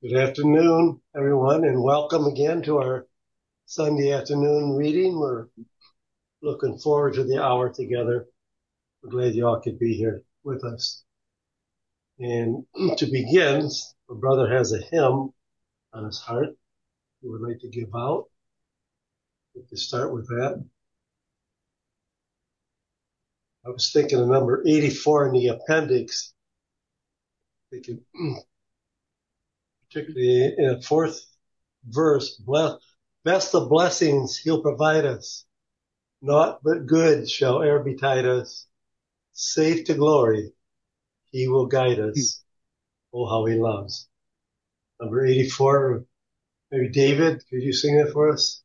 Good afternoon, everyone, and welcome again to our Sunday afternoon reading. We're looking forward to the hour together. We're glad you all could be here with us. And to begin, my brother has a hymn on his heart he would like to give out. We can start with that. I was thinking of number 84 in the appendix. Particularly in the fourth verse, best of blessings he'll provide us. Naught but good shall e'er betide us. Safe to glory, he will guide us. Oh, how he loves. Number 84, maybe David, could you sing it for us?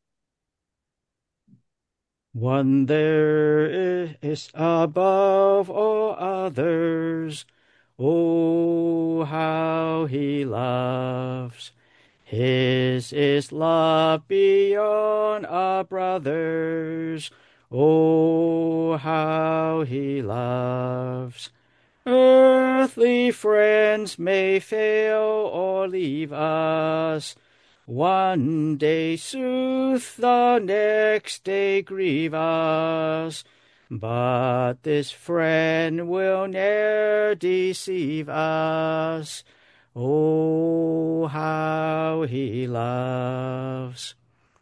One there is above all others. Oh, how he loves. His is love beyond a brother's. Oh, how he loves. Earthly friends may fail or leave us. One day soothe, the next day grieve us. But this friend will ne'er deceive us. Oh, how he loves.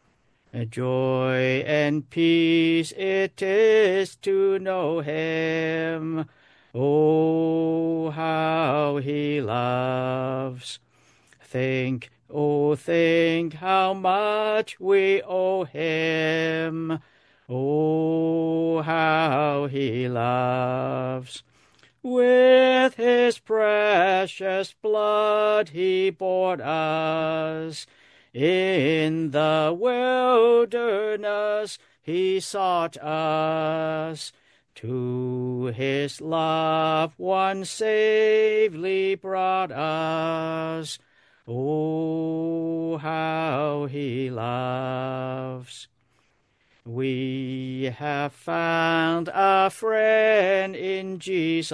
Joy and peace it is to know him. Oh, how he loves. Think, oh, think how much we owe him. Oh, how he loves. With his precious blood he bought us. In the wilderness he sought us. To his love one safely brought us. Oh, how he loves. We have found a friend in Jesus.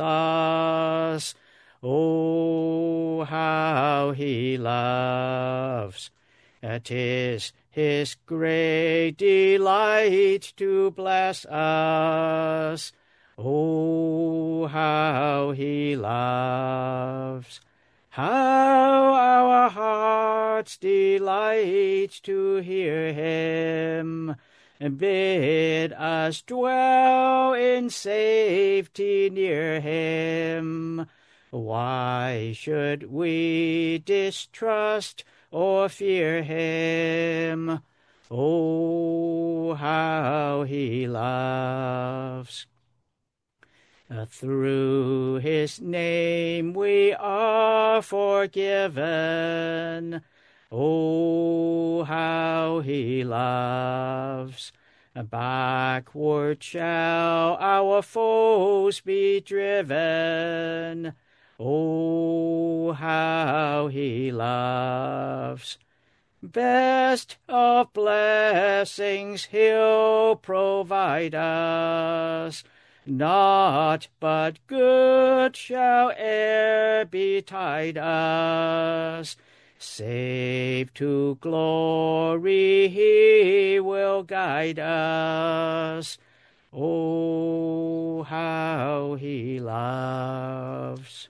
Oh, how he loves. 'Tis his great delight to bless us. Oh, how he loves. How our hearts delight to hear him bid us dwell in safety near him. Why should we distrust or fear him? Oh, how he loves. Through his name we are forgiven. Oh, how he loves. Backward shall our foes be driven. Oh, how he loves. Best of blessings he'll provide us. Naught but good shall e'er betide us. Safe to glory he will guide us. Oh, how he loves.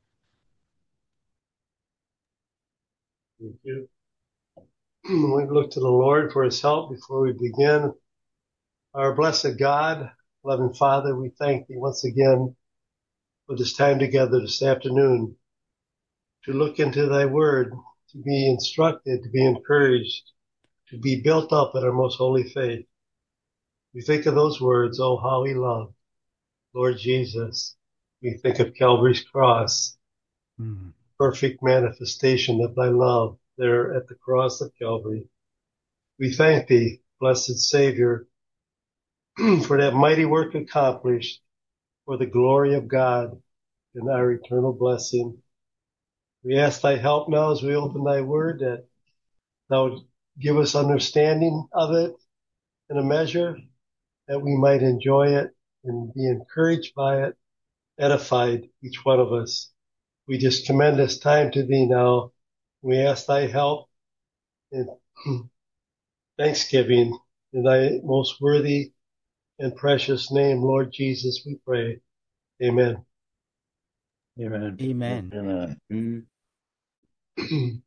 Thank you. We look to the Lord for his help before we begin. Our blessed God, loving Father, we thank thee once again for this time together this afternoon to look into thy word, to be instructed, to be encouraged, to be built up in our most holy faith. We think of those words, oh, how he loved, Lord Jesus. We think of Calvary's cross, perfect manifestation of thy love there at the cross of Calvary. We thank thee, blessed Savior, for that mighty work accomplished for the glory of God and our eternal blessing. We ask thy help now as we open thy word, that thou give us understanding of it in a measure, that we might enjoy it and be encouraged by it, edified, each one of us. We just commend this time to thee now, We ask thy help and thanksgiving in thy most worthy and precious name, Lord Jesus, we pray. Amen. Amen. Amen. Amen.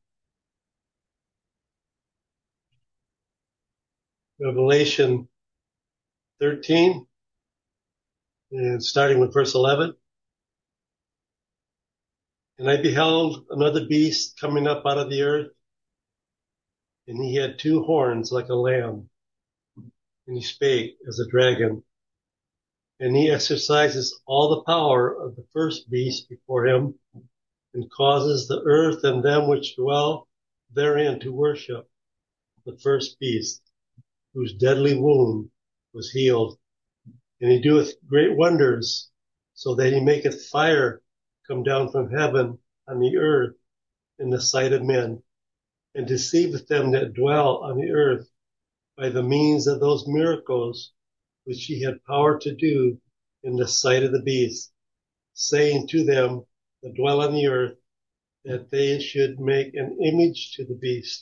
Revelation 13, and starting with verse 11. And I beheld another beast coming up out of the earth, and he had two horns like a lamb, and he spake as a dragon. And he exercises all the power of the first beast before him, and causes the earth and them which dwell therein to worship the first beast, whose deadly wound was healed. And he doeth great wonders, so that he maketh fire come down from heaven on the earth in the sight of men, and deceiveth them that dwell on the earth by the means of those miracles which he had power to do in the sight of the beast, saying to them that dwell on the earth, that they should make an image to the beast,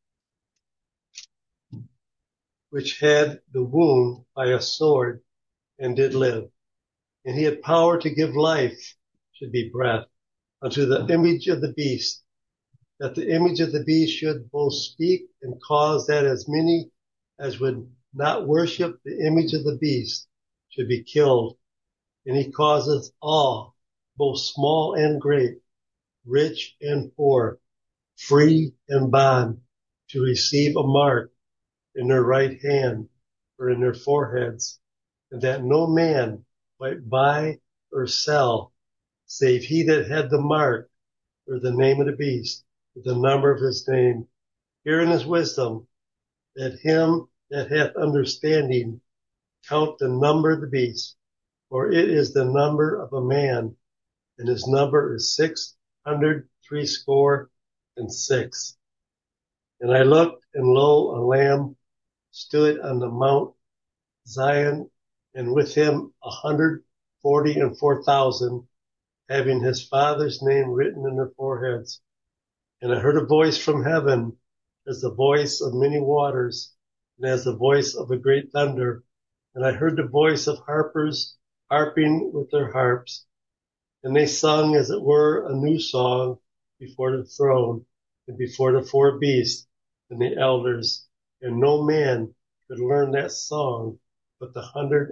which had the wound by a sword and did live. And he had power to give life, should be breath, unto the image of the beast, that the image of the beast should both speak and cause that as many as would not worship the image of the beast should be killed. And he causeth all, both small and great, rich and poor, free and bond, to receive a mark in their right hand or in their foreheads, and that no man might buy or sell, save he that had the mark or the name of the beast, with the number of his name. Herein is wisdom, that him that hath understanding count the number of the beast, for it is the number of a man, and his number is 666. And I looked, and lo, a lamb stood on the Mount Zion, and with him 144,000, having his father's name written in their foreheads. And I heard a voice from heaven, as the voice of many waters, and as the voice of a great thunder. And I heard the voice of harpers harping with their harps. And they sung, as it were, a new song before the throne, and before the four beasts and the elders. And no man could learn that song but the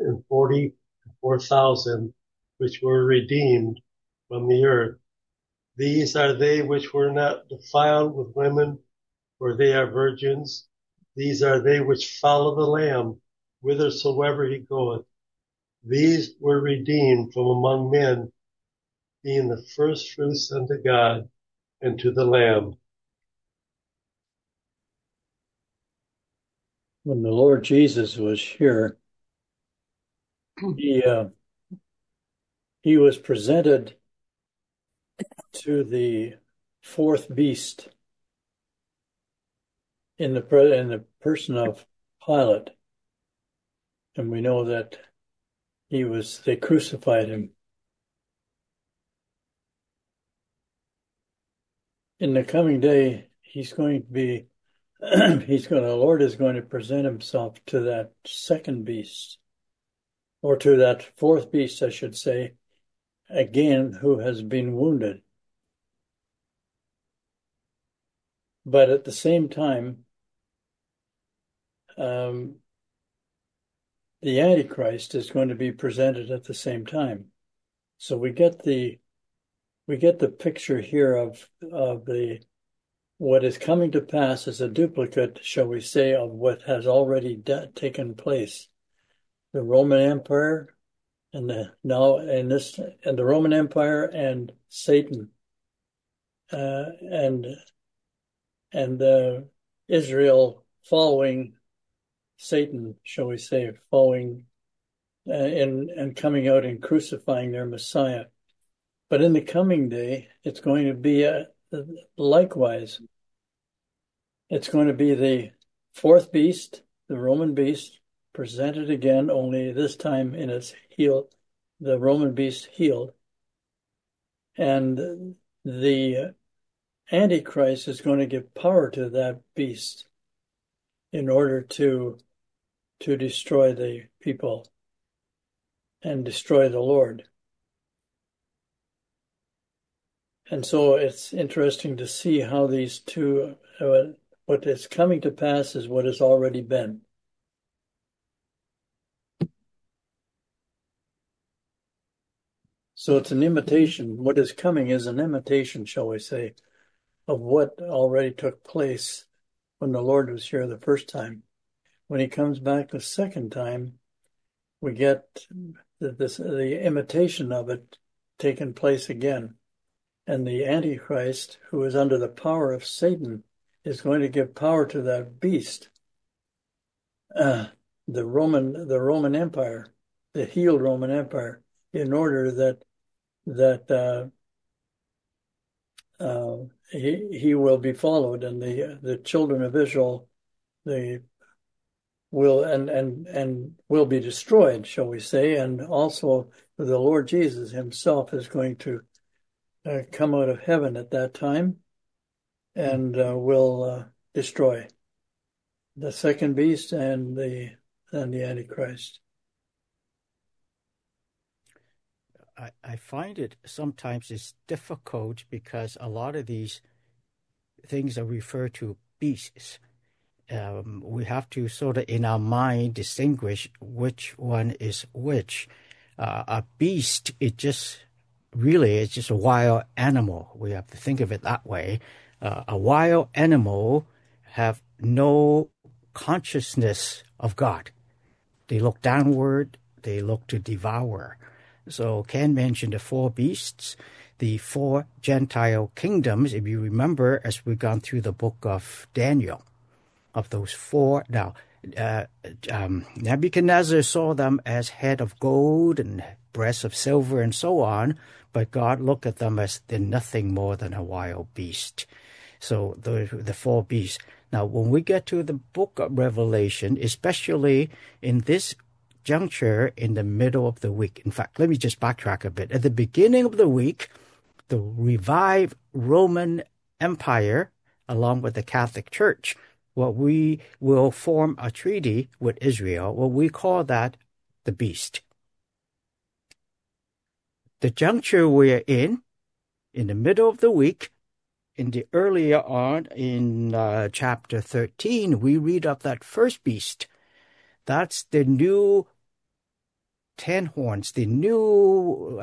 144,000 which were redeemed from the earth. These are they which were not defiled with women, for they are virgins. These are they which follow the Lamb whithersoever he goeth. These were redeemed from among men, being the first fruits unto God and to the Lamb. When the Lord Jesus was here, he was presented to the fourth beast in the person of Pilate, and we know that they crucified him. In the coming day, the Lord is going to present himself to that second beast, or to that fourth beast, I should say, again, who has been wounded. But at the same time, the Antichrist is going to be presented at the same time. So we get the picture here of what is coming to pass as a duplicate, shall we say, of what has already taken place. The Roman Empire and the Roman Empire and Satan and Israel following Satan, shall we say, following and coming out and crucifying their Messiah. But in the coming day, it's going to be likewise. It's going to be the fourth beast, the Roman beast, presented again, only this time in its heel, the Roman beast healed. And the Antichrist is going to give power to that beast in order to destroy the people and destroy the Lord. And so it's interesting to see how these two, what is coming to pass is what has already been. So it's an imitation. What is coming is an imitation, shall we say, of what already took place when the Lord was here the first time. When he comes back the second time, we get the imitation of it taking place again. And the Antichrist, who is under the power of Satan, is going to give power to that beast, the Roman Empire, the healed Roman Empire, in order that he will be followed, and the children of Israel they will and will be destroyed, shall we say, and also the Lord Jesus himself is going to come out of heaven at that time and will destroy the second beast and the Antichrist. I find it sometimes it's difficult because a lot of these things are referred to beasts. We have to sort of in our mind distinguish which one is which. A beast, it's just a wild animal. We have to think of it that way. A wild animal have no consciousness of God. They look downward, they look to devour. So Ken mentioned the four beasts, the four Gentile kingdoms, if you remember, as we've gone through the book of Daniel, of those four. Now, Nebuchadnezzar saw them as head of gold and breast of silver and so on, but God looked at them as they're nothing more than a wild beast. So the four beasts. Now, when we get to the book of Revelation, especially in this juncture in the middle of the week. In fact, let me just backtrack a bit. At the beginning of the week, the revived Roman Empire, along with the Catholic Church, what we will form a treaty with Israel, what we call that the beast. The juncture we're in the middle of the week, in the earlier on in chapter 13, we read of that first beast. That's the new 10 horns, the new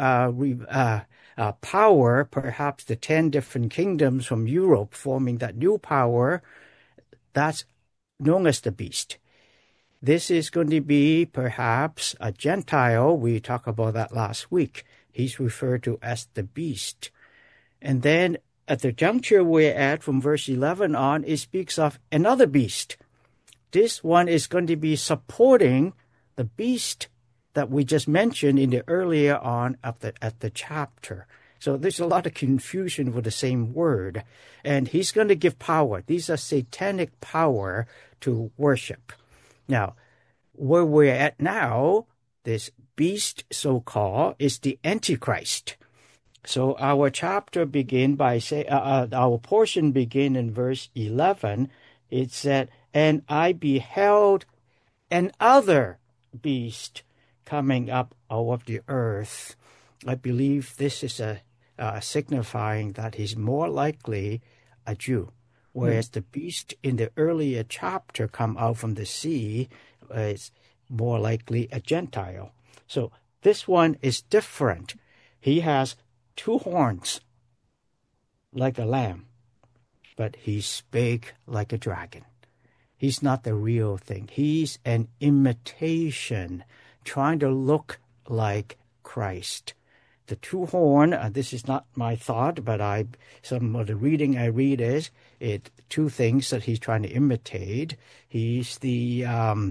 power, perhaps the 10 different kingdoms from Europe forming that new power, that's known as the beast. This is going to be perhaps a Gentile. We talked about that last week. He's referred to as the beast. And then at the juncture we're at from verse 11 on, it speaks of another beast. This one is going to be supporting the beast that we just mentioned in the earlier on at the chapter. So there's a lot of confusion with the same word. And he's going to give power. These are satanic power to worship. Now, where we're at now, this beast, so-called, is the Antichrist. So our chapter begin by our portion begin in verse 11. It said, "And I beheld another beast coming up out of the earth." I believe this is signifying that he's more likely a Jew, whereas the beast in the earlier chapter come out from the sea is more likely a Gentile. So this one is different. He has 2 horns like a lamb, but he spake like a dragon. He's not the real thing. He's an imitation, trying to look like Christ. The 2 horn, this is not my thought, but some of the reading I read is 2 things that he's trying to imitate. He's the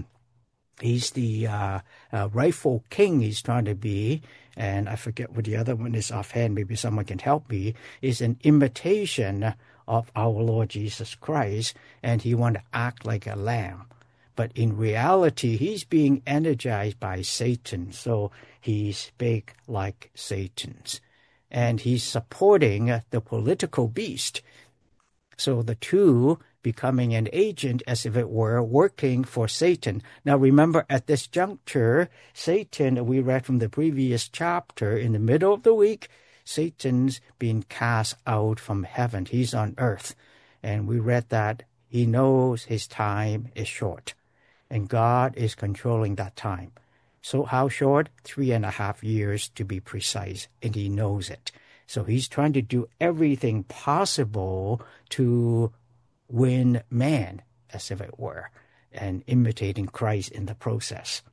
rightful king he's trying to be, and I forget what the other one is offhand, maybe someone can help me, is an imitation of our Lord Jesus Christ, and he want to act like a lamb. But in reality, he's being energized by Satan, so he spake like Satan's. And he's supporting the political beast. So the two becoming an agent, as if it were, working for Satan. Now remember, at this juncture, Satan, we read from the previous chapter, in the middle of the week, Satan's being cast out from heaven. He's on earth. And we read that he knows his time is short. And God is controlling that time. So how short? 3.5 years to be precise. And he knows it. So he's trying to do everything possible to win man, as if it were, and imitating Christ in the process.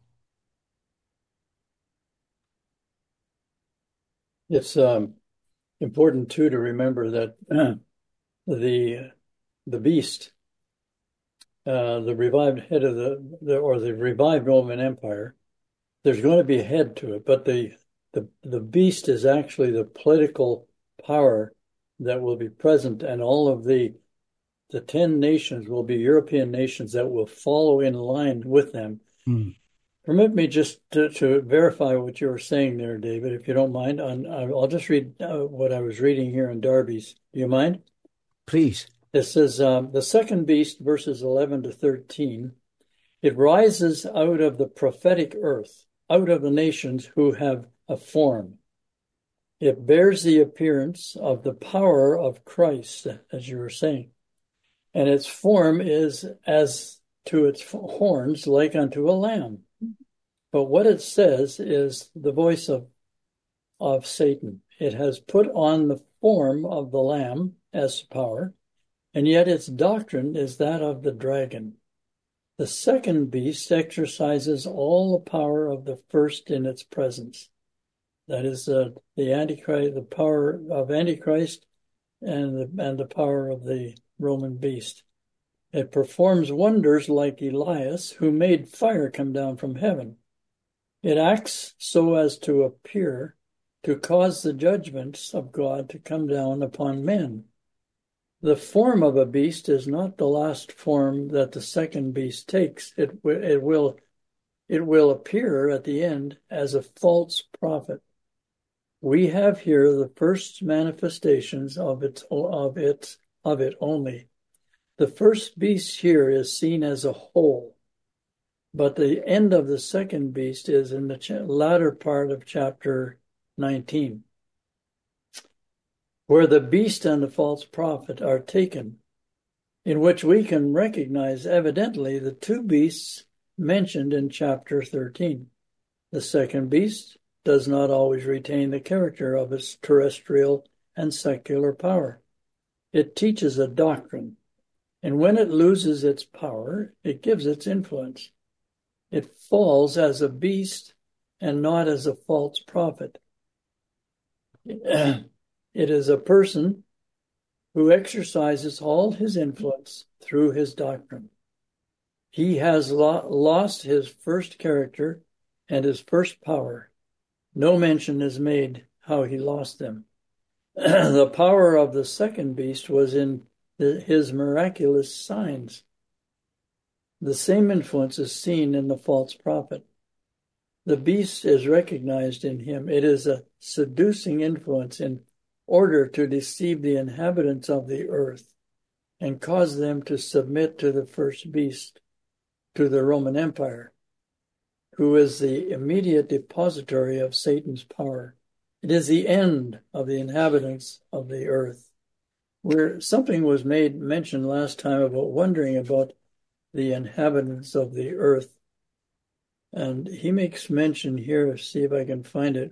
It's important, too, to remember that the beast, the revived head of the revived Roman Empire, there's going to be a head to it, but the beast is actually the political power that will be present, and all of the 10 nations will be European nations that will follow in line with them. Permit me just to verify what you were saying there, David, if you don't mind. I'll just read what I was reading here in Darby's. Do you mind? Please. It says, the second beast, verses 11 to 13, it rises out of the prophetic earth, out of the nations who have a form. It bears the appearance of the power of Christ, as you were saying. And its form is as to its horns like unto a lamb. But what it says is the voice of Satan. It has put on the form of the lamb as power, and yet its doctrine is that of the dragon. The second beast exercises all the power of the first in its presence. That is the Antichrist, the power of Antichrist, and the power of the Roman beast. It performs wonders like Elias, who made fire come down from heaven. It acts so as to appear to cause the judgments of God to come down upon men. The form of a beast is not the last form that the second beast takes. It will appear at the end as a false prophet. We have here the first manifestations of it only. The first beast here is seen as a whole, but the end of the second beast is in the latter part of chapter 19, where the beast and the false prophet are taken, in which we can recognize evidently the two beasts mentioned in chapter 13. The second beast does not always retain the character of its terrestrial and secular power. It teaches a doctrine, and when it loses its power, it gives its influence. It falls as a beast and not as a false prophet. It is a person who exercises all his influence through his doctrine. He has lost his first character and his first power. No mention is made how he lost them. The power of the second beast was in his miraculous signs. The same influence is seen in the false prophet. The beast is recognized in him. It is a seducing influence in order to deceive the inhabitants of the earth and cause them to submit to the first beast, to the Roman Empire, who is the immediate depository of Satan's power. It is the end of the inhabitants of the earth. Where something was mentioned last time about wondering about the inhabitants of the earth. And he makes mention here, see if I can find it.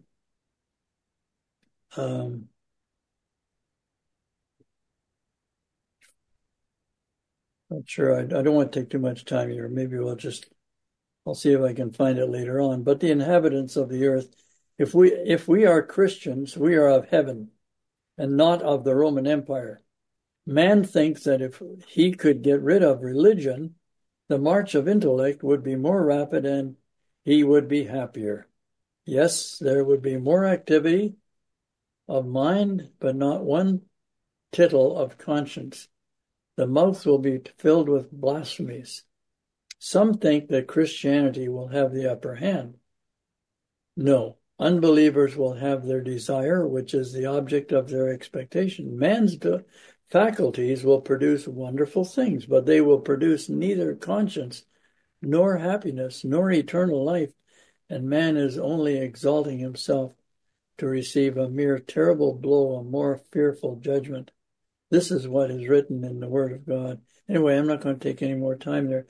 Not sure. I don't want to take too much time here. Maybe I'll see if I can find it later on. But the inhabitants of the earth, if we are Christians, we are of heaven and not of the Roman Empire. Man thinks that if he could get rid of religion, the march of intellect would be more rapid and he would be happier. Yes, there would be more activity of mind, but not one tittle of conscience. The mouth will be filled with blasphemies. Some think that Christianity will have the upper hand. No, unbelievers will have their desire, which is the object of their expectation. Man's faculties will produce wonderful things, but they will produce neither conscience, nor happiness, nor eternal life, and man is only exalting himself to receive a mere terrible blow, a more fearful judgment. This is what is written in the Word of God. Anyway, I'm not going to take any more time there.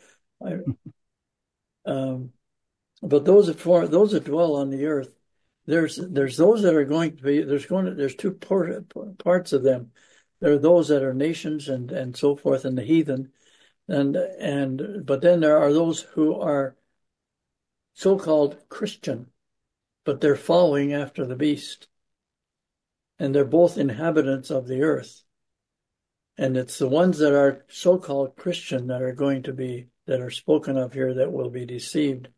But those that dwell on the earth, there's those that are going to be there's two parts of them. There are those that are nations and so forth, and the heathen, but then there are those who are so-called Christian, but they're following after the beast, and they're both inhabitants of the earth. And it's the ones that are so-called Christian that are spoken of here that will be deceived.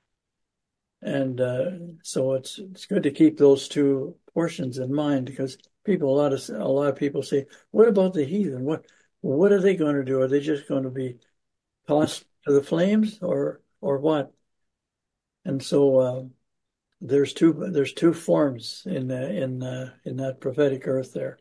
And so it's good to keep those two portions in mind, because a lot of people say, "What about the heathen? What are they going to do? Are they just going to be tossed to the flames, or what?" And so there's two forms in that prophetic earth there.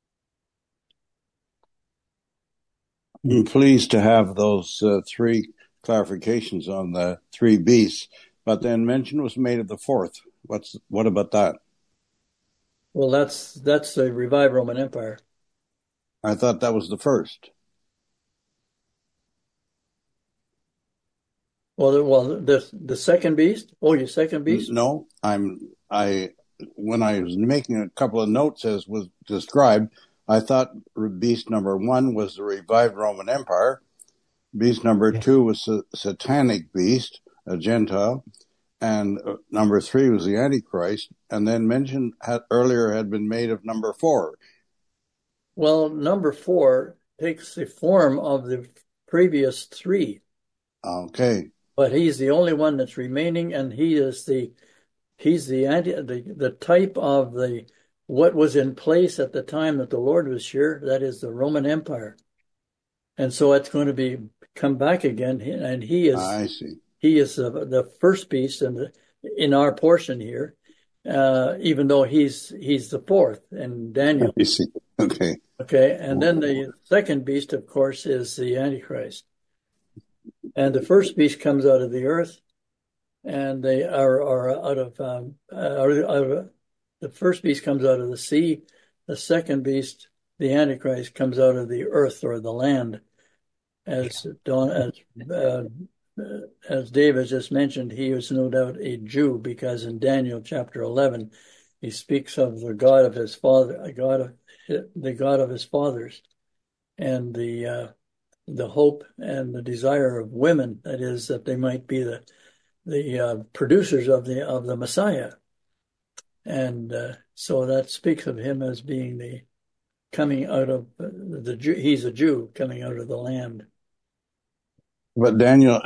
I'm pleased to have those three clarifications on the three beasts, but then mention was made of the fourth. What about that? Well, that's the revived Roman Empire. I thought that was the first. Well, the second beast. Oh, your second beast? No, when I was making a couple of notes as was described, I thought beast number 1 was the revived Roman Empire. Beast number 2 was a satanic beast, a Gentile. And number 3 was the Antichrist. And then mentioned earlier had been made of number 4. Well, number 4 takes the form of the previous 3. Okay. But he's the only one that's remaining, and he's the type of what was in place at the time that the Lord was here. That is the Roman Empire, and so it's going to come back again. And he is. I see. He is the first beast in our portion here, even though he's the fourth in Daniel. I see. Okay. Okay, and then the second beast, of course, is the Antichrist. And the first beast comes out of the earth, and they are out of the first beast comes out of the sea. The second beast, the Antichrist, comes out of the earth or the land. As David just mentioned, he was no doubt a Jew, because in Daniel chapter 11, he speaks of the God of his father, the God of his fathers, and the hope and the desire of women, that is, that they might be the producers of the Messiah. And so that speaks of him as being the coming out of the Jew. He's a Jew coming out of the land. But Daniel,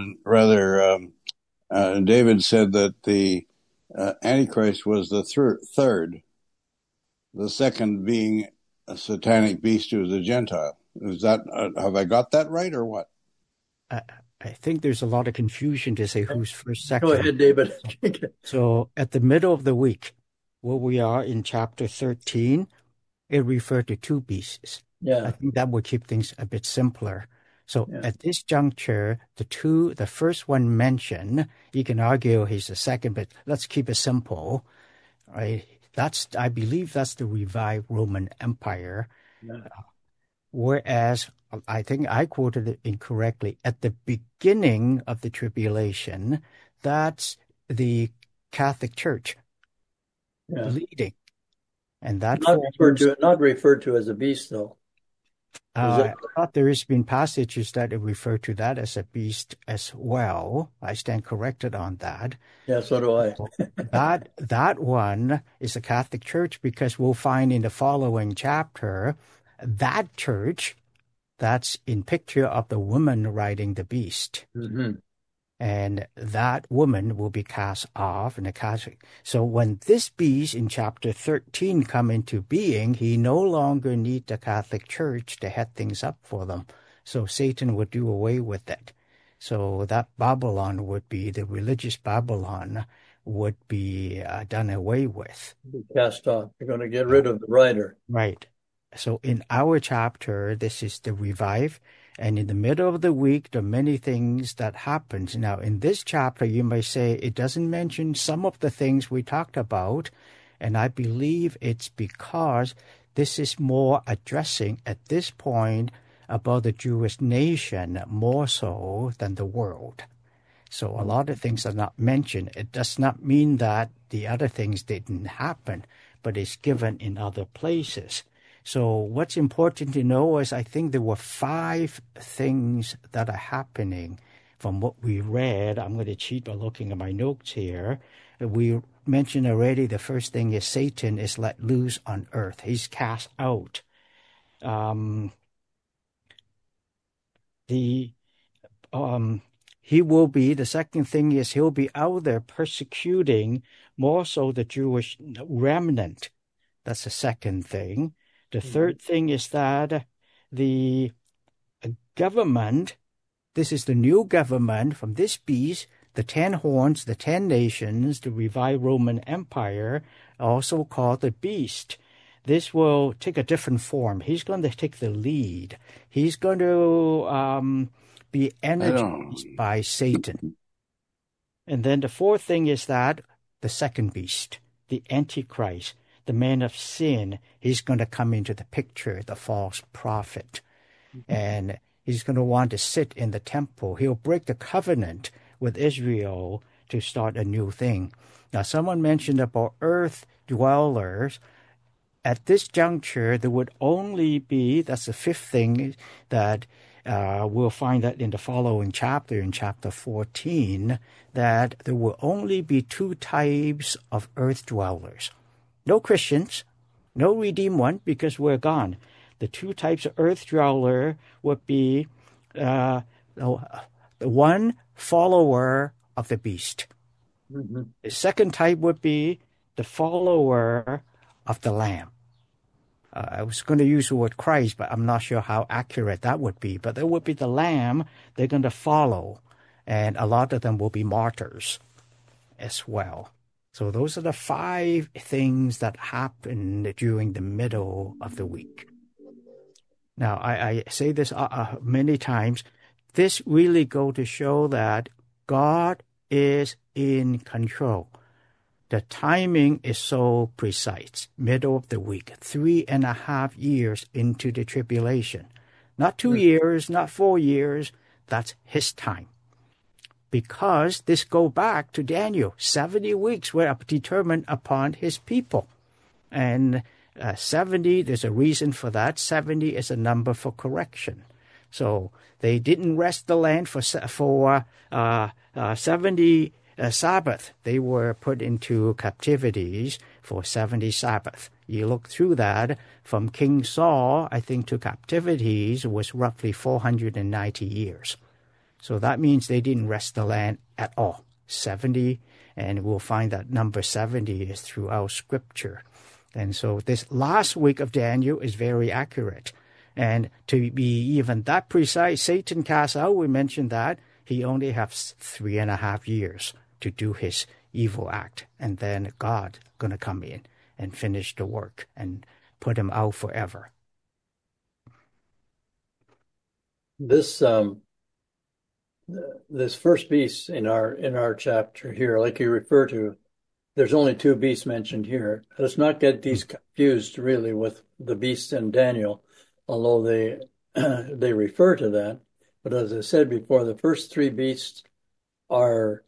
David said that the Antichrist was the third, the second being a satanic beast who is a Gentile. Is that have I got that right, or what? I think there's a lot of confusion to say who's first, second. Go ahead, David. So at the middle of the week, where we are in chapter 13, it referred to two beasts. Yeah. I think that would keep things a bit simpler. So at this juncture, the first one mentioned, you can argue he's the second, but let's keep it simple. Right? I believe that's the revived Roman Empire. Yeah. Whereas I think I quoted it incorrectly. At the beginning of the tribulation, that's the Catholic Church leading. And that not referred to as a beast, though. I thought there has been passages that refer to that as a beast as well. I stand corrected on that. Yeah, so do I. that one is the Catholic Church, because we'll find in the following chapter that church that's in picture of the woman riding the beast. Mm-hmm. And that woman will be cast off in the Catholic. So when this beast in chapter 13 come into being, he no longer need the Catholic Church to head things up for them. So Satan would do away with it. So that Babylon would be, the religious Babylon would be done away with. Be cast off. You're going to get rid of the rider. Right. So in our chapter, this is the revive. And in the middle of the week, there are many things that happens. Now, in this chapter, you may say it doesn't mention some of the things we talked about. And I believe it's because this is more addressing at this point about the Jewish nation more so than the world. So a lot of things are not mentioned. It does not mean that the other things didn't happen, but it's given in other places. So what's important to know is I think there were 5 things that are happening from what we read. I'm going to cheat by looking at my notes here. We mentioned already the first thing is Satan is let loose on earth. He's cast out. He will be, the second thing is he'll be out there persecuting more so the Jewish remnant. That's the second thing. The third thing is that the government, this is the new government from this beast, the 10 horns, the 10 nations, the revived Roman Empire, also called the beast. This will take a different form. He's going to take the lead. He's going to be energized by Satan. And then the fourth thing is that the second beast, the Antichrist, the man of sin, he's going to come into the picture, the false prophet. And he's going to want to sit in the temple. He'll break the covenant with Israel to start a new thing. Now, someone mentioned about earth dwellers. At this juncture, there would only be, that's the fifth thing that we'll find that in the following chapter, in chapter 14, that there will only be 2 types of earth dwellers. No Christians, no redeemed one, because we're gone. The 2 types of earth dweller would be the one follower of the beast. Mm-hmm. The second type would be the follower of the Lamb. I was going to use the word Christ, but I'm not sure how accurate that would be. But there would be the Lamb they're going to follow, and a lot of them will be martyrs as well. So those are the 5 things that happened during the middle of the week. Now, I say this many times. This really goes to show that God is in control. The timing is so precise. Middle of the week, 3.5 years into the tribulation. Not 2 years, not 4 years. That's his time. Because this go back to Daniel. 70 weeks were determined upon his people. And 70, there's a reason for that. 70 is a number for correction. So they didn't rest the land for 70 Sabbath. They were put into captivities for 70 Sabbath. You look through that, from King Saul, I think, to captivities was roughly 490 years. So that means they didn't rest the land at all. 70, and we'll find that number 70 is throughout Scripture. And so this last week of Daniel is very accurate. And to be even that precise, Satan cast out, we mentioned that, he only has 3.5 years to do his evil act. And then God going to come in and finish the work and put him out forever. This first beast in our chapter here, like you refer to, there's only 2 beasts mentioned here. Let's not get these confused really with the beasts in Daniel, although they refer to that. But as I said before, the first 3 beasts are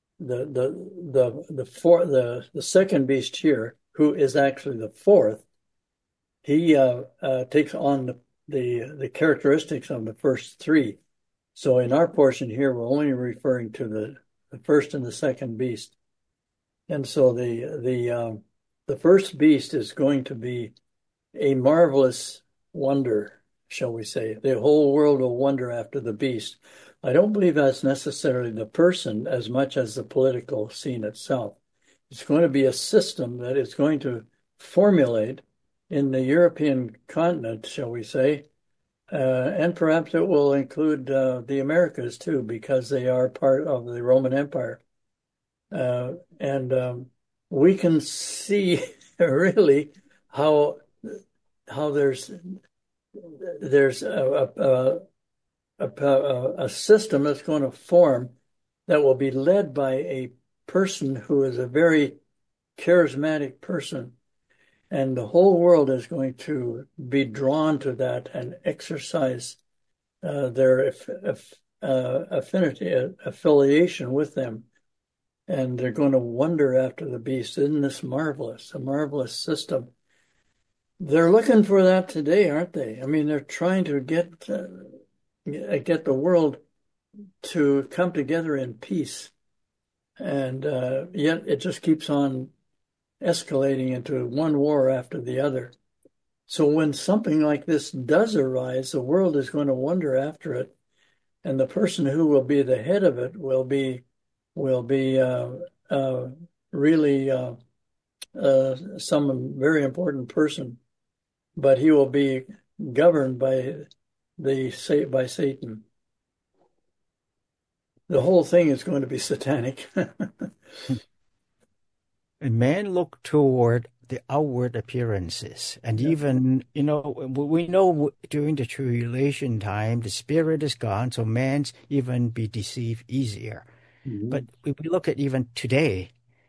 the second beast here, who is actually the 4th. He takes on the characteristics of the first 3. So in our portion here, we're only referring to the first and the second beast. And so the first beast is going to be a marvelous wonder, shall we say. The whole world will wonder after the beast. I don't believe that's necessarily the person as much as the political scene itself. It's going to be a system that is going to formulate in the European continent, shall we say, and perhaps it will include the Americas too, because they are part of the Roman Empire. And we can see really how how there's a system that's going to form that will be led by a person who is a very charismatic person. And the whole world is going to be drawn to that and exercise their affiliation with them. And they're going to wonder after the beast. Isn't this marvelous? A marvelous system. They're looking for that today, aren't they? I mean, they're trying to get the world to come together in peace. And yet it just keeps on escalating into one war after the other. So when something like this does arise, the world is going to wonder after it. And the person who will be the head of it will be really some very important person, but he will be governed by Satan. The whole thing is going to be satanic. And men look toward the outward appearances. And even, we know during the tribulation time, the spirit is gone, so man's even be deceived easier. Mm-hmm. But if we look at even today,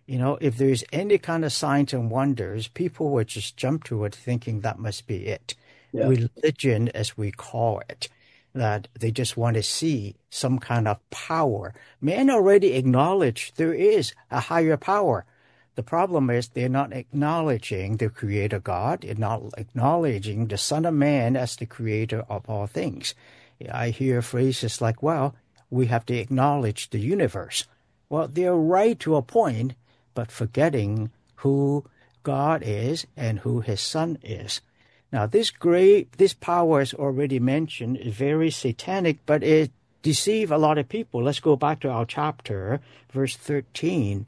if there's any kind of signs and wonders, people would just jump to it thinking that must be it. Yeah. Religion, as we call it, that they just want to see some kind of power. Men already acknowledge there is a higher power. The problem is they're not acknowledging the Creator God. They're not acknowledging the Son of Man as the Creator of all things. I hear phrases like, well, we have to acknowledge the universe. Well, they're right to a point, but forgetting who God is and who His Son is. Now, this power, as already mentioned, is very satanic, but it deceives a lot of people. Let's go back to our chapter, verse 13.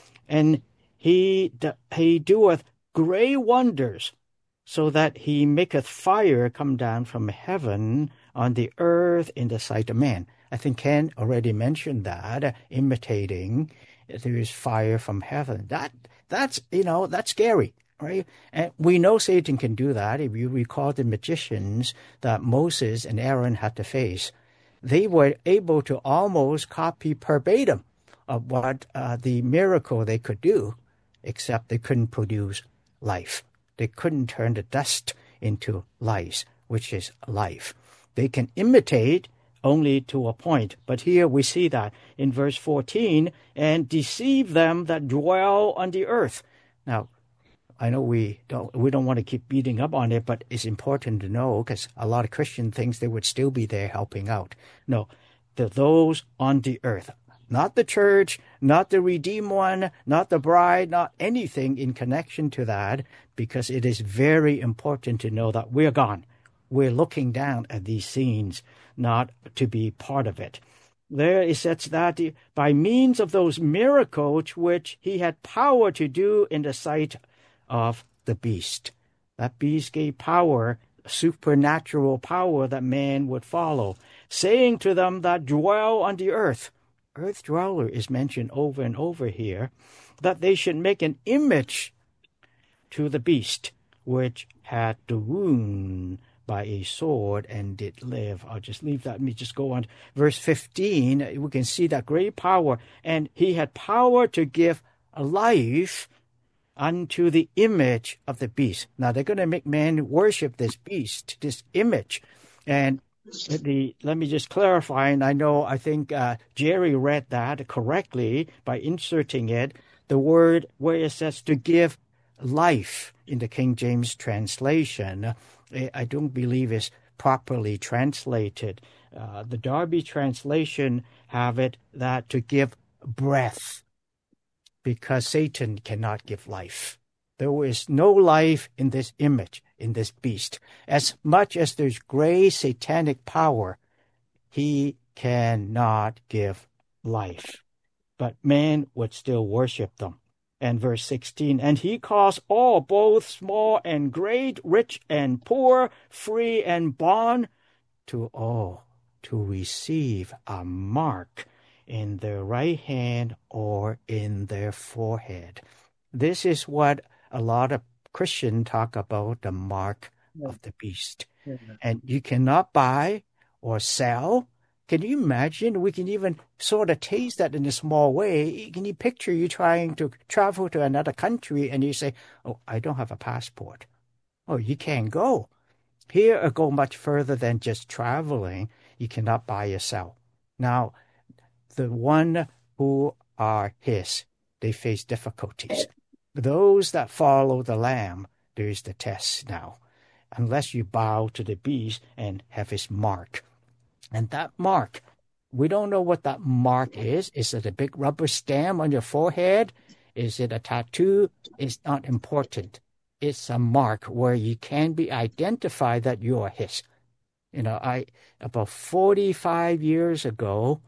And he doeth great wonders, so that he maketh fire come down from heaven on the earth in the sight of man. I think Ken already mentioned that, imitating there is fire from heaven. That's scary, right? And we know Satan can do that. If you recall the magicians that Moses and Aaron had to face, they were able to almost copy verbatim of what the miracle they could do, except they couldn't produce life. They couldn't turn the dust into lice, which is life. They can imitate only to a point. But here we see that in verse 14, and deceive them that dwell on the earth. Now, I know we don't want to keep beating up on it, but it's important to know, because a lot of Christian thinks they would still be there helping out. No, those on the earth. Not the church, not the redeemed one, not the bride, not anything in connection to that, because it is very important to know that we're gone. We're looking down at these scenes, not to be part of it. There it says that by means of those miracles which he had power to do in the sight of the beast. That beast gave power, supernatural power that man would follow, saying to them that dwell on the earth. Earth dweller is mentioned over and over here, that they should make an image to the beast, which had the wound by a sword and did live. I'll just leave that. Let me just go on. Verse 15, we can see that great power. And he had power to give life unto the image of the beast. Now they're going to make man worship this beast, this image. And let me just clarify, and I think Jerry read that correctly by inserting it, the word where it says to give life in the King James translation. I don't believe it's properly translated. The Darby translation have it that to give breath, because Satan cannot give life. There is no life in this image, in this beast. As much as there's great satanic power, he cannot give life. But man would still worship them. And verse 16, and he caused all, both small and great, rich and poor, free and bond, to all to receive a mark in their right hand or in their forehead. This is what a lot of Christians talk about, the mark of the beast. Yeah. And you cannot buy or sell. Can you imagine? We can even sort of taste that in a small way. Can you picture you trying to travel to another country and you say, oh, I don't have a passport. Oh, you can't go. Here, I go much further than just traveling. You cannot buy or sell. Now, the one who are his, they face difficulties. Those that follow the Lamb, there is the test now. Unless you bow to the beast and have his mark. And that mark, we don't know what that mark is. Is it a big rubber stamp on your forehead? Is it a tattoo? It's not important. It's a mark where you can be identified that you are his. About 45 years ago,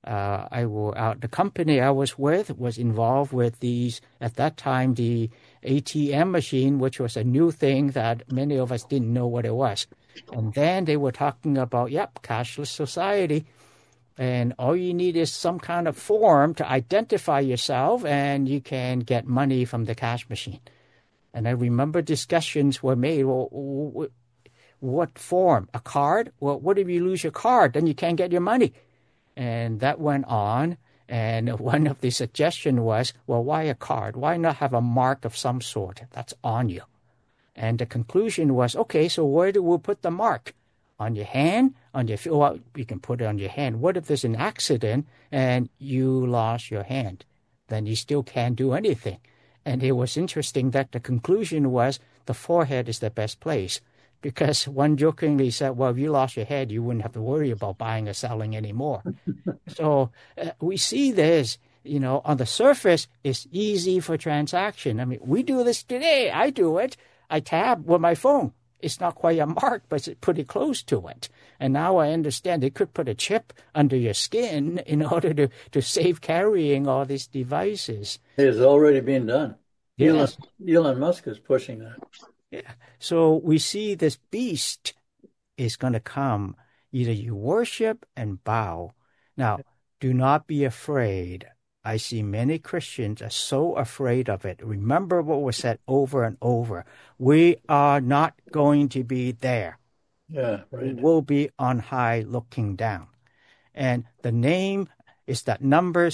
the company I was with was involved with these, at that time, the ATM machine, which was a new thing that many of us didn't know what it was. And then they were talking about, cashless society. And all you need is some kind of form to identify yourself, and you can get money from the cash machine. And I remember discussions were made, well, what form? A card? Well, what if you lose your card? Then you can't get your money. And that went on. And one of the suggestions was, well, why a card? Why not have a mark of some sort that's on you? And the conclusion was, okay, so where do we put the mark? On your hand? On your feet? Well, you can put it on your hand. What if there's an accident and you lost your hand? Then you still can't do anything. And it was interesting that the conclusion was the forehead is the best place. Because one jokingly said, well, if you lost your head, you wouldn't have to worry about buying or selling anymore. So we see this, on the surface, it's easy for transaction. I mean, we do this today. I do it. I tab with my phone. It's not quite a mark, but it's pretty close to it. And now I understand they could put a chip under your skin in order to save carrying all these devices. It has already been done. Yes. Elon Musk is pushing that. Yeah. So we see this beast is going to come. Either you worship and bow. Now, do not be afraid. I see many Christians are so afraid of it. Remember what was said over and over. We are not going to be there. Yeah, right. We will be on high looking down. And the name is that number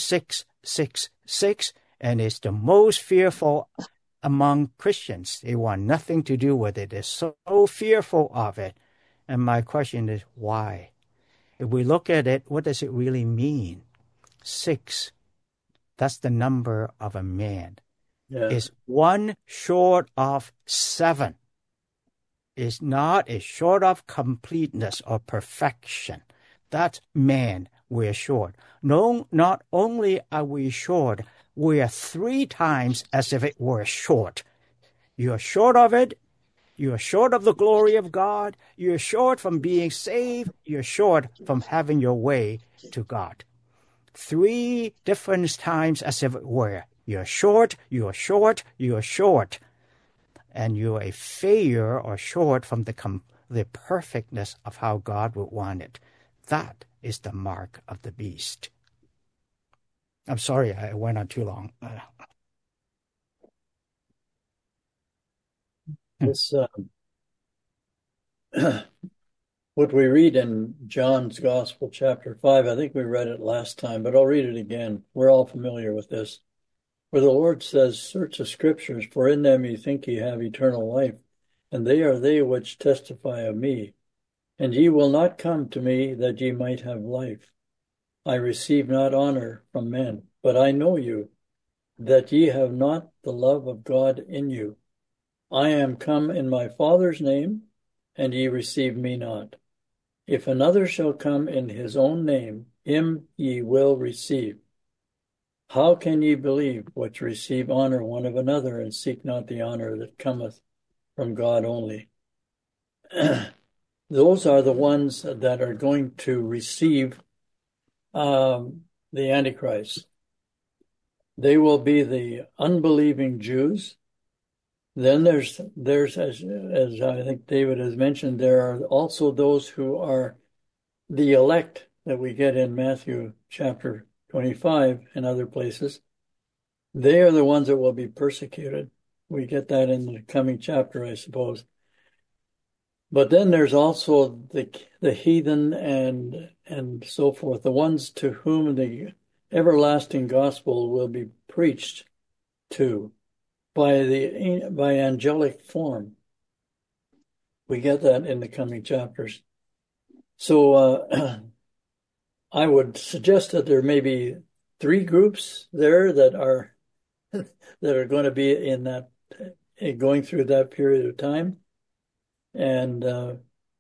666, and it's the most fearful among Christians. They want nothing to do with it. They're so fearful of it. And my question is, why? If we look at it, what does it really mean? 6, that's the number of a man. Yeah. It's 1 short of 7. It's not a short of completeness or perfection. That's man, we're short. No, not only are we short, we are 3 times as if it were short. You're short of it. You're short of the glory of God. You're short from being saved. You're short from having your way to God. 3 different times as if it were. You're short, you're short, you're short. And you're a failure or short from the perfectness of how God would want it. That is the mark of the beast. I'm sorry, I went on too long. This, what we read in John's Gospel, chapter 5, I think we read it last time, but I'll read it again. We're all familiar with this. Where the Lord says, search the scriptures, for in them ye think ye have eternal life, and they are they which testify of me. And ye will not come to me that ye might have life. I receive not honor from men, but I know you, that ye have not the love of God in you. I am come in my Father's name, and ye receive me not. If another shall come in his own name, him ye will receive. How can ye believe which receive honor one of another, and seek not the honor that cometh from God only? Those are the ones that are going to receive the Antichrist. They will be the unbelieving Jews. Then there's as I think David has mentioned, there are also those who are the elect that we get in Matthew chapter 25 and other places. They are the ones that will be persecuted. We get that in the coming chapter, I suppose. But then there's also the heathen and so forth, the ones to whom the everlasting gospel will be preached to by angelic form. We get that in the coming chapters. So I would suggest that there may be 3 groups there that are going to be in that going through that period of time, and the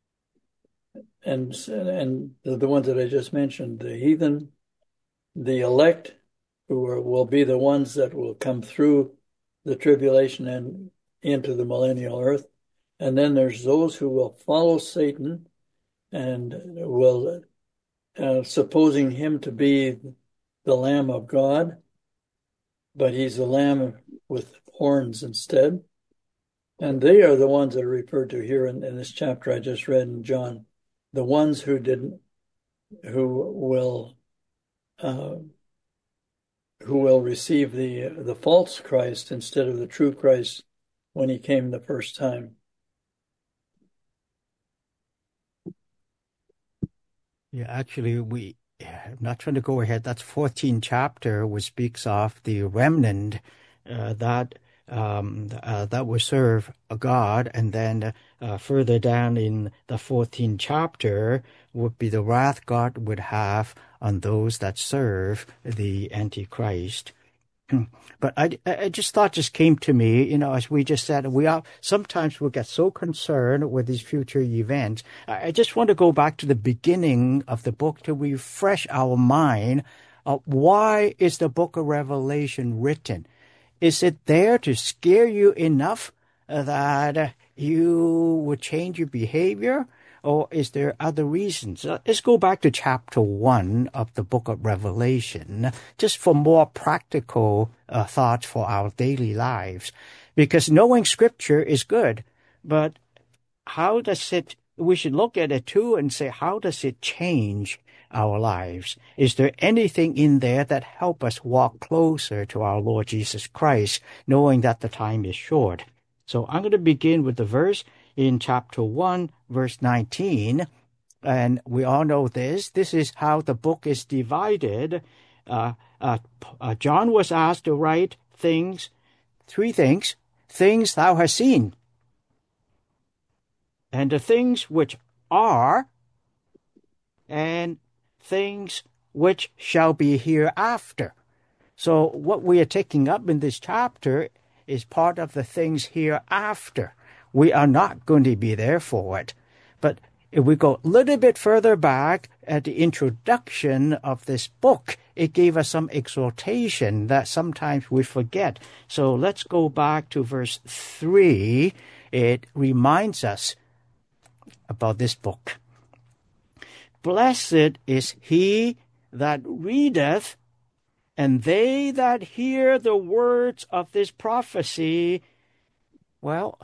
ones that I just mentioned, the heathen, the elect, who will be the ones that will come through the tribulation and into the millennial earth. And then there's those who will follow Satan and will, supposing him to be the Lamb of God, but he's a lamb with horns instead. And they are the ones that are referred to here in this chapter I just read in John, the ones who will receive the false Christ instead of the true Christ when he came the first time. Yeah, actually, I'm not trying to go ahead. That's 14th chapter, which speaks of the remnant that will serve God, and then further down in the 14th chapter would be the wrath God would have on those that serve the Antichrist. But I just thought just came to me, as we just said, sometimes we'll get so concerned with these future events. I just want to go back to the beginning of the book to refresh our mind. Why is the book of Revelation written? Is it there to scare you enough that you would change your behavior? Or is there other reasons? Let's go back to chapter 1 of the book of Revelation, just for more practical thoughts for our daily lives. Because knowing Scripture is good, but we should look at it too and say, how does it change our lives? Is there anything in there that help us walk closer to our Lord Jesus Christ, knowing that the time is short? So I'm going to begin with the verse in chapter 1, verse 19, and we all know this. This is how the book is divided. John was asked to write 3 things thou hast seen, and the things which are, and things which shall be hereafter. So what we are taking up in this chapter is part of the things hereafter. We are not going to be there for it. But if we go a little bit further back at the introduction of this book, it gave us some exhortation that sometimes we forget. So let's go back to verse 3. It reminds us about this book. Blessed is he that readeth, and they that hear the words of this prophecy. Well,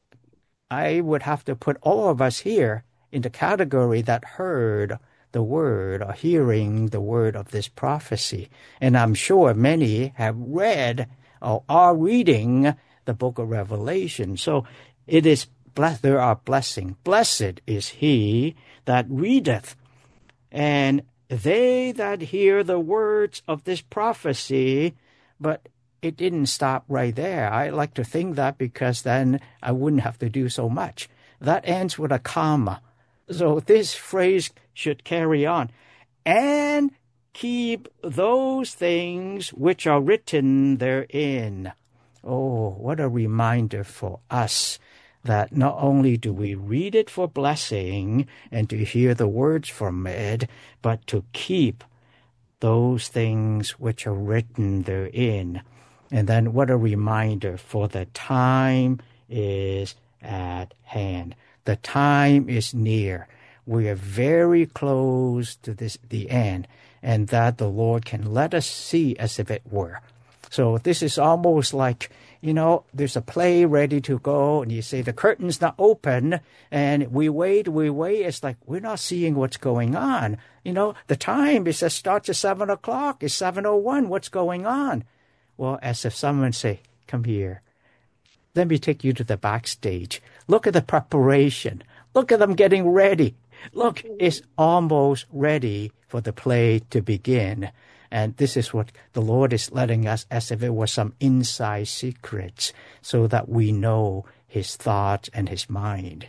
I would have to put all of us here in the category that heard the word or hearing the word of this prophecy. And I'm sure many have read or are reading the book of Revelation. So it is blessed. There are blessings. Blessed is he that readeth, and they that hear the words of this prophecy. But it didn't stop right there. I like to think that because then I wouldn't have to do so much. That ends with a comma. So this phrase should carry on. And keep those things which are written therein. Oh, what a reminder for us that not only do we read it for blessing and to hear the words from it, but to keep those things which are written therein. And then what a reminder, for the time is at hand. The time is near. We are very close to the end, and that the Lord can let us see as if it were. So this is almost like, there's a play ready to go, and you say the curtain's not open, and we wait. It's like we're not seeing what's going on. The time starts at 7 o'clock. It's 7:01. What's going on? Well, as if someone say, come here. Let me take you to the backstage. Look at the preparation. Look at them getting ready. Look, it's almost ready for the play to begin. And this is what the Lord is letting us as if it was some inside secrets so that we know his thoughts and his mind.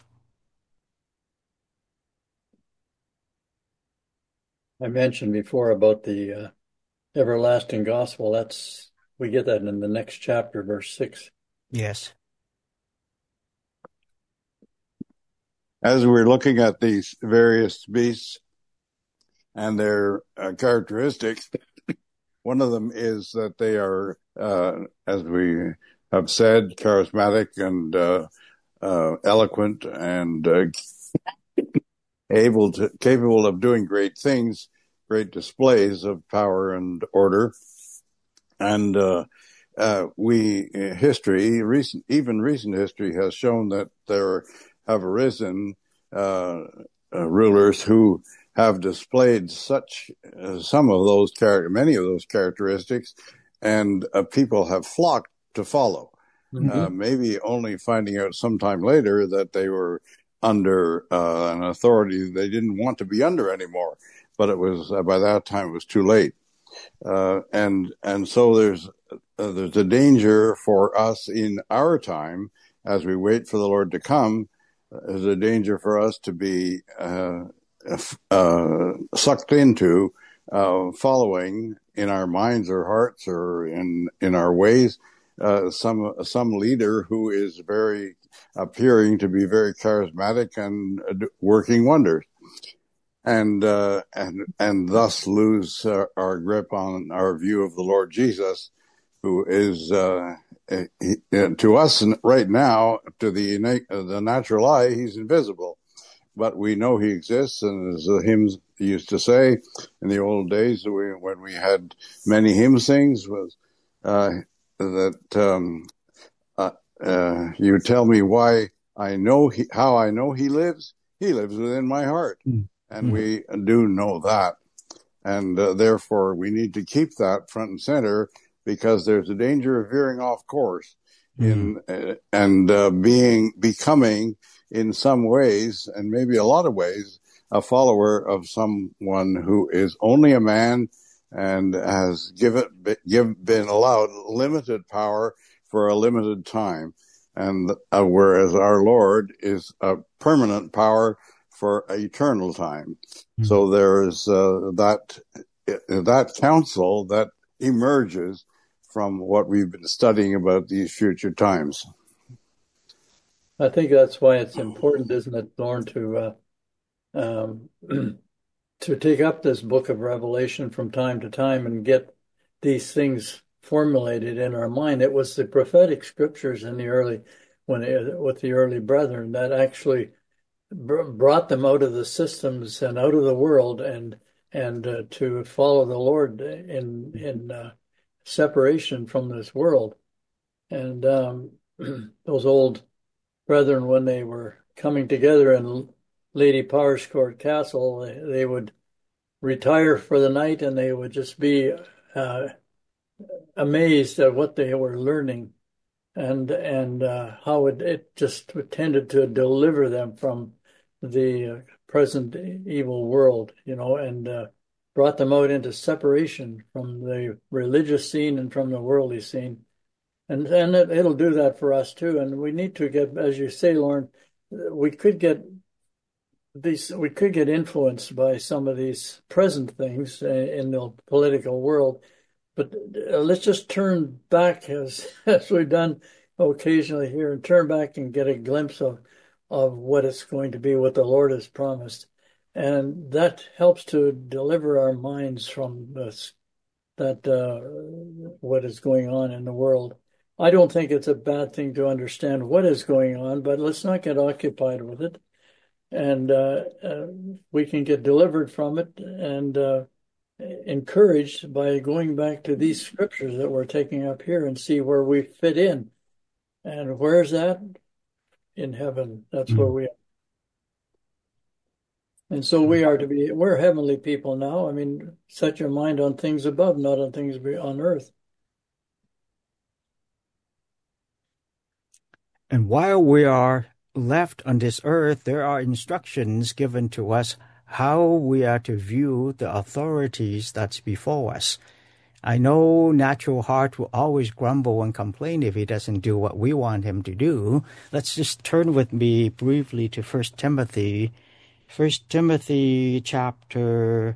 I mentioned before about the everlasting gospel. We get that in the next chapter, verse 6. Yes. As we're looking at these various beasts and their characteristics, one of them is that they are, as we have said, charismatic and eloquent and capable of doing great things, great displays of power and order. And recent history has shown that there have arisen rulers who have displayed many of those characteristics, and people have flocked to follow. Mm-hmm. Maybe only finding out sometime later that they were under an authority they didn't want to be under anymore. But it was by that time it was too late, and so there's a danger for us in our time as we wait for the Lord to come. There's a danger for us to be sucked into following in our minds or hearts or in our ways some leader who is appearing to be very charismatic and working wonders, and thus lose our grip on our view of the Lord Jesus, who is to us right now, to the natural eye, he's invisible, but we know he exists. And as the hymns used to say in the old days, when we had many hymn sings, was you tell me why I know how I know he lives. He lives within my heart. Mm-hmm. And we do know that. And therefore we need to keep that front and center, because there's a danger of veering off course and becoming in some ways, and maybe a lot of ways, a follower of someone who is only a man and has been allowed limited power for a limited time. And whereas our Lord is a permanent power for eternal time. Mm-hmm. So there is that counsel that emerges from what we've been studying about these future times. I think that's why it's important, isn't it, Lorne, to take up this book of Revelation from time to time and get these things formulated in our mind. It was the prophetic scriptures in with the early brethren that actually brought them out of the systems and out of the world and to follow the Lord in separation from this world. And those old brethren, when they were coming together in Lady Powerscourt Castle, they would retire for the night and they would just be amazed at what they were learning and how it just tended to deliver them from the present evil world, and brought them out into separation from the religious scene and from the worldly scene. And it'll do that for us too. And we need to get, as you say, Lorne, we could get influenced by some of these present things in the political world. But let's just turn back as we've done occasionally here, and turn back and get a glimpse of what it's going to be, what the Lord has promised. And that helps to deliver our minds from what is going on in the world. I don't think it's a bad thing to understand what is going on, but let's not get occupied with it. And we can get delivered from it and encouraged by going back to these scriptures that we're taking up here and see where we fit in. And where's that? In heaven. That's where we are. And so we're heavenly people now. I mean, set your mind on things above, not on things on earth. And while we are left on this earth, there are instructions given to us how we are to view the authorities that's before us. I know natural heart will always grumble and complain if he doesn't do what we want him to do. Let's just turn with me briefly to 1 Timothy. 1 Timothy chapter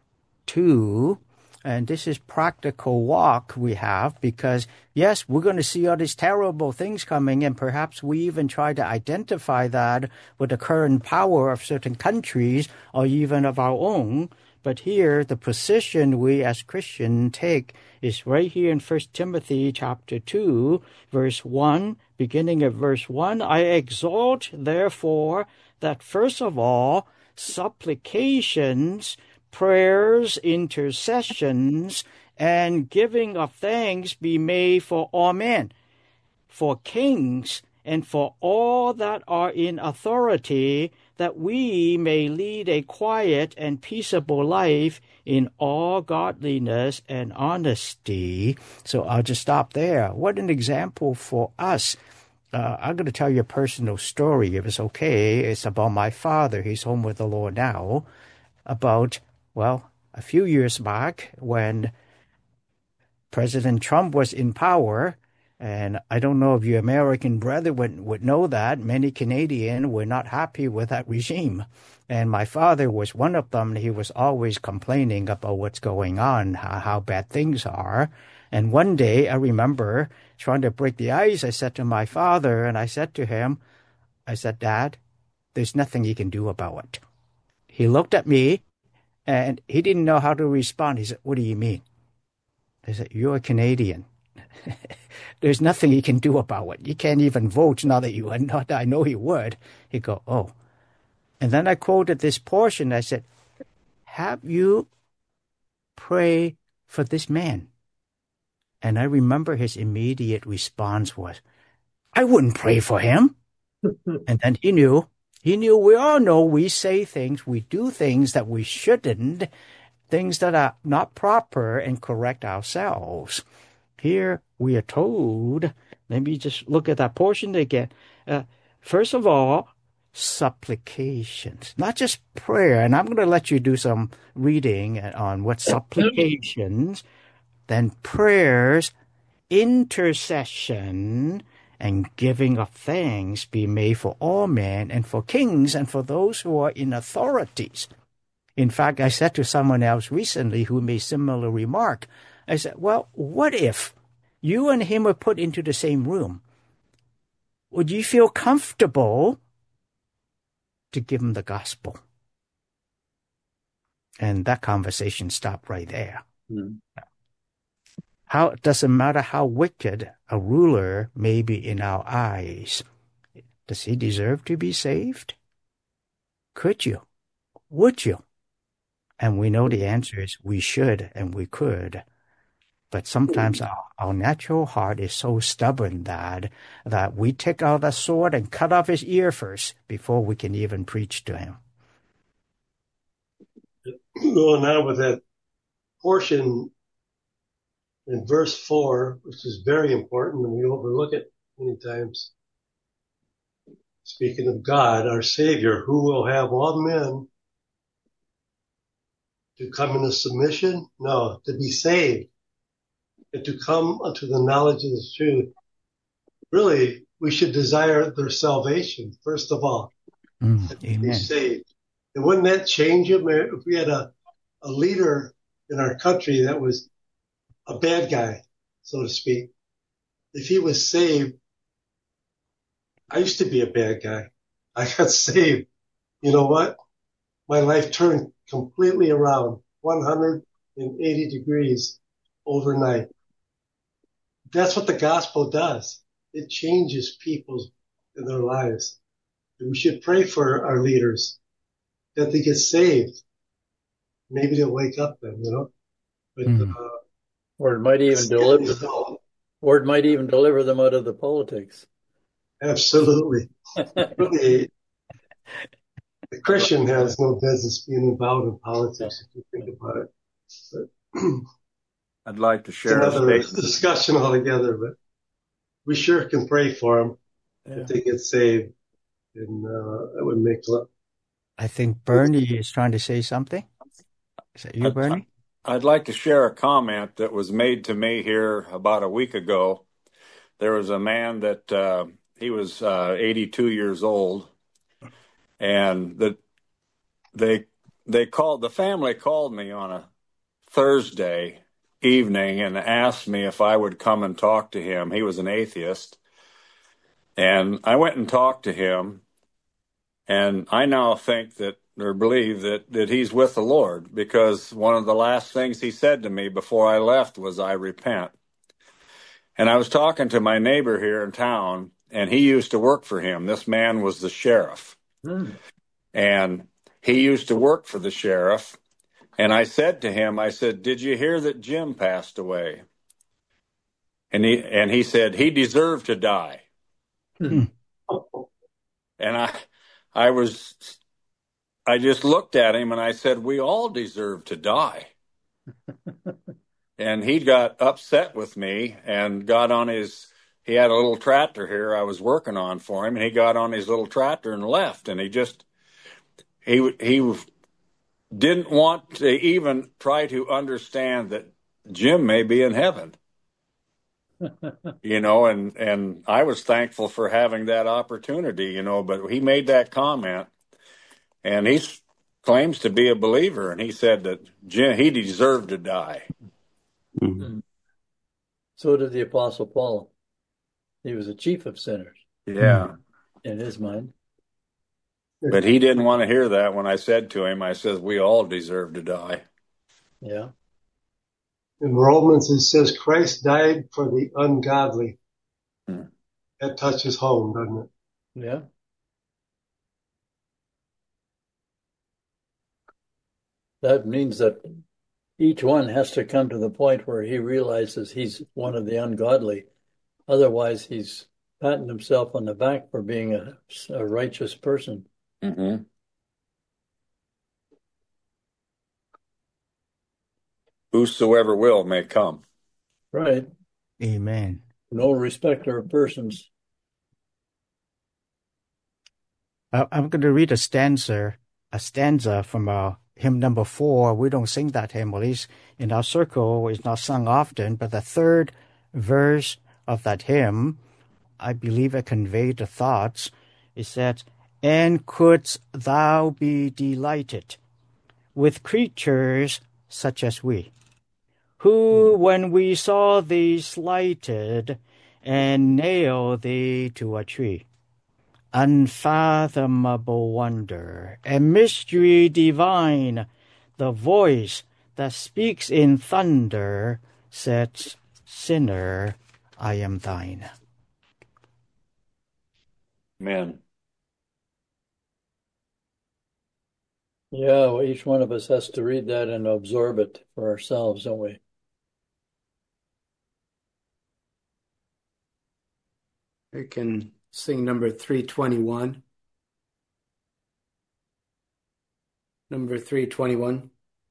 2. And this is practical walk we have because, yes, we're going to see all these terrible things coming, and perhaps we even try to identify that with the current power of certain countries or even of our own. But here, the position we as Christians take is right here in 1 Timothy chapter 2, verse 1, beginning at verse 1. I exhort, therefore, that first of all, supplications, prayers, intercessions, and giving of thanks be made for all men, for kings, and for all that are in authority, that we may lead a quiet and peaceable life in all godliness and honesty. So I'll just stop there. What an example for us. I'm going to tell you a personal story, if it's okay. It's about my father. He's home with the Lord now. About, well, a few years back when President Trump was in power, and I don't know if you American brethren would know that, many Canadians were not happy with that regime. And my father was one of them. He was always complaining about what's going on, how bad things are. And one day, I remember trying to break the ice, I said to my father, and I said to him, I said, Dad, there's nothing you can do about it. He looked at me, and he didn't know how to respond. He said, what do you mean? I said, you're a Canadian. There's nothing you can do about it. You can't even vote, not that I know he would. He'd go, oh. And then I quoted this portion. I said, have you pray for this man? And I remember his immediate response was, I wouldn't pray for him. And then he knew, we all know we say things, we do things that we shouldn't, things that are not proper, and correct ourselves. Here we are told, let me just look at that portion again. First of all, supplications, not just prayer. And I'm going to let you do some reading on what supplications, then prayers, intercession, and giving of thanks be made for all men and for kings and for those who are in authorities. In fact, I said to someone else recently who made similar remark, I said, well, what if you and him were put into the same room? Would you feel comfortable to give him the gospel? And that conversation stopped right there. Mm. How it doesn't matter how wicked a ruler may be in our eyes. Does he deserve to be saved? Could you? Would you? And we know the answer is we should and we could. But sometimes our natural heart is so stubborn that we take out a sword and cut off his ear first before we can even preach to him. Going on with that portion in verse 4, which is very important, and we overlook it many times. Speaking of God, our Savior, who will have all men to come into submission? No, to be saved and to come unto the knowledge of the truth. Really, we should desire their salvation, first of all. Amen. Be saved. And wouldn't that change it if we had a leader in our country that was a bad guy, so to speak? If he was saved, I used to be a bad guy. I got saved. You know what? My life turned completely around 180 degrees overnight. That's what the gospel does. It changes people in their lives. And we should pray for our leaders that they get saved. Maybe they'll wake up then, you know. But, or it might even deliver them out of the politics. Absolutely. Really, the Christian has no business being involved in politics, if you think about it. But, I'd like to share another discussion altogether, but we sure can pray for them if they get saved. And that would make I think Bernie is trying to say something. Is that you, Bernie? I'd like to share a comment that was made to me here about a week ago. There was a man that he was 82 years old, and the family called me on a Thursday evening and asked me if I would come and talk to him. He was an atheist, and I went and talked to him, and I now think that or believe that he's with the Lord, because one of the last things he said to me before I left was, "I repent." And I was talking to my neighbor here in town, and he used to work for him. This man was the sheriff. And he used to work for the sheriff. And I said to him, I said, "Did you hear that Jim passed away?" And he said, "He deserved to die." And I just looked at him and I said, "We all deserve to die." And he got upset with me and he had a little tractor here I was working on for him, and he got on his little tractor and left. And he didn't want to even try to understand that Jim may be in heaven. And I was thankful for having that opportunity, but he made that comment, and he claims to be a believer, and he said that Jim, he deserved to die. Mm-hmm. So did the Apostle Paul. He was the chief of sinners. Yeah. In his mind. But he didn't want to hear that when I said to him, I said, "We all deserve to die." Yeah. In Romans, it says Christ died for the ungodly. That touches home, doesn't it? Yeah. That means that each one has to come to the point where he realizes he's one of the ungodly. Otherwise, he's patting himself on the back for being a righteous person. Mm-hmm. Whosoever will may come. Right. Amen. No respecter of persons. I'm going to read a stanza from hymn number 4. We don't sing that hymn, at least in our circle. It's not sung often, but the third verse of that hymn, I believe it conveyed the thoughts. It said, "And couldst thou be delighted with creatures such as we, who, when we saw thee slighted, and nailed thee to a tree, unfathomable wonder and mystery divine, the voice that speaks in thunder said, Sinner, I am thine." Amen. Yeah, well, each one of us has to read that and absorb it for ourselves, don't we? I can sing number 321. Number 321.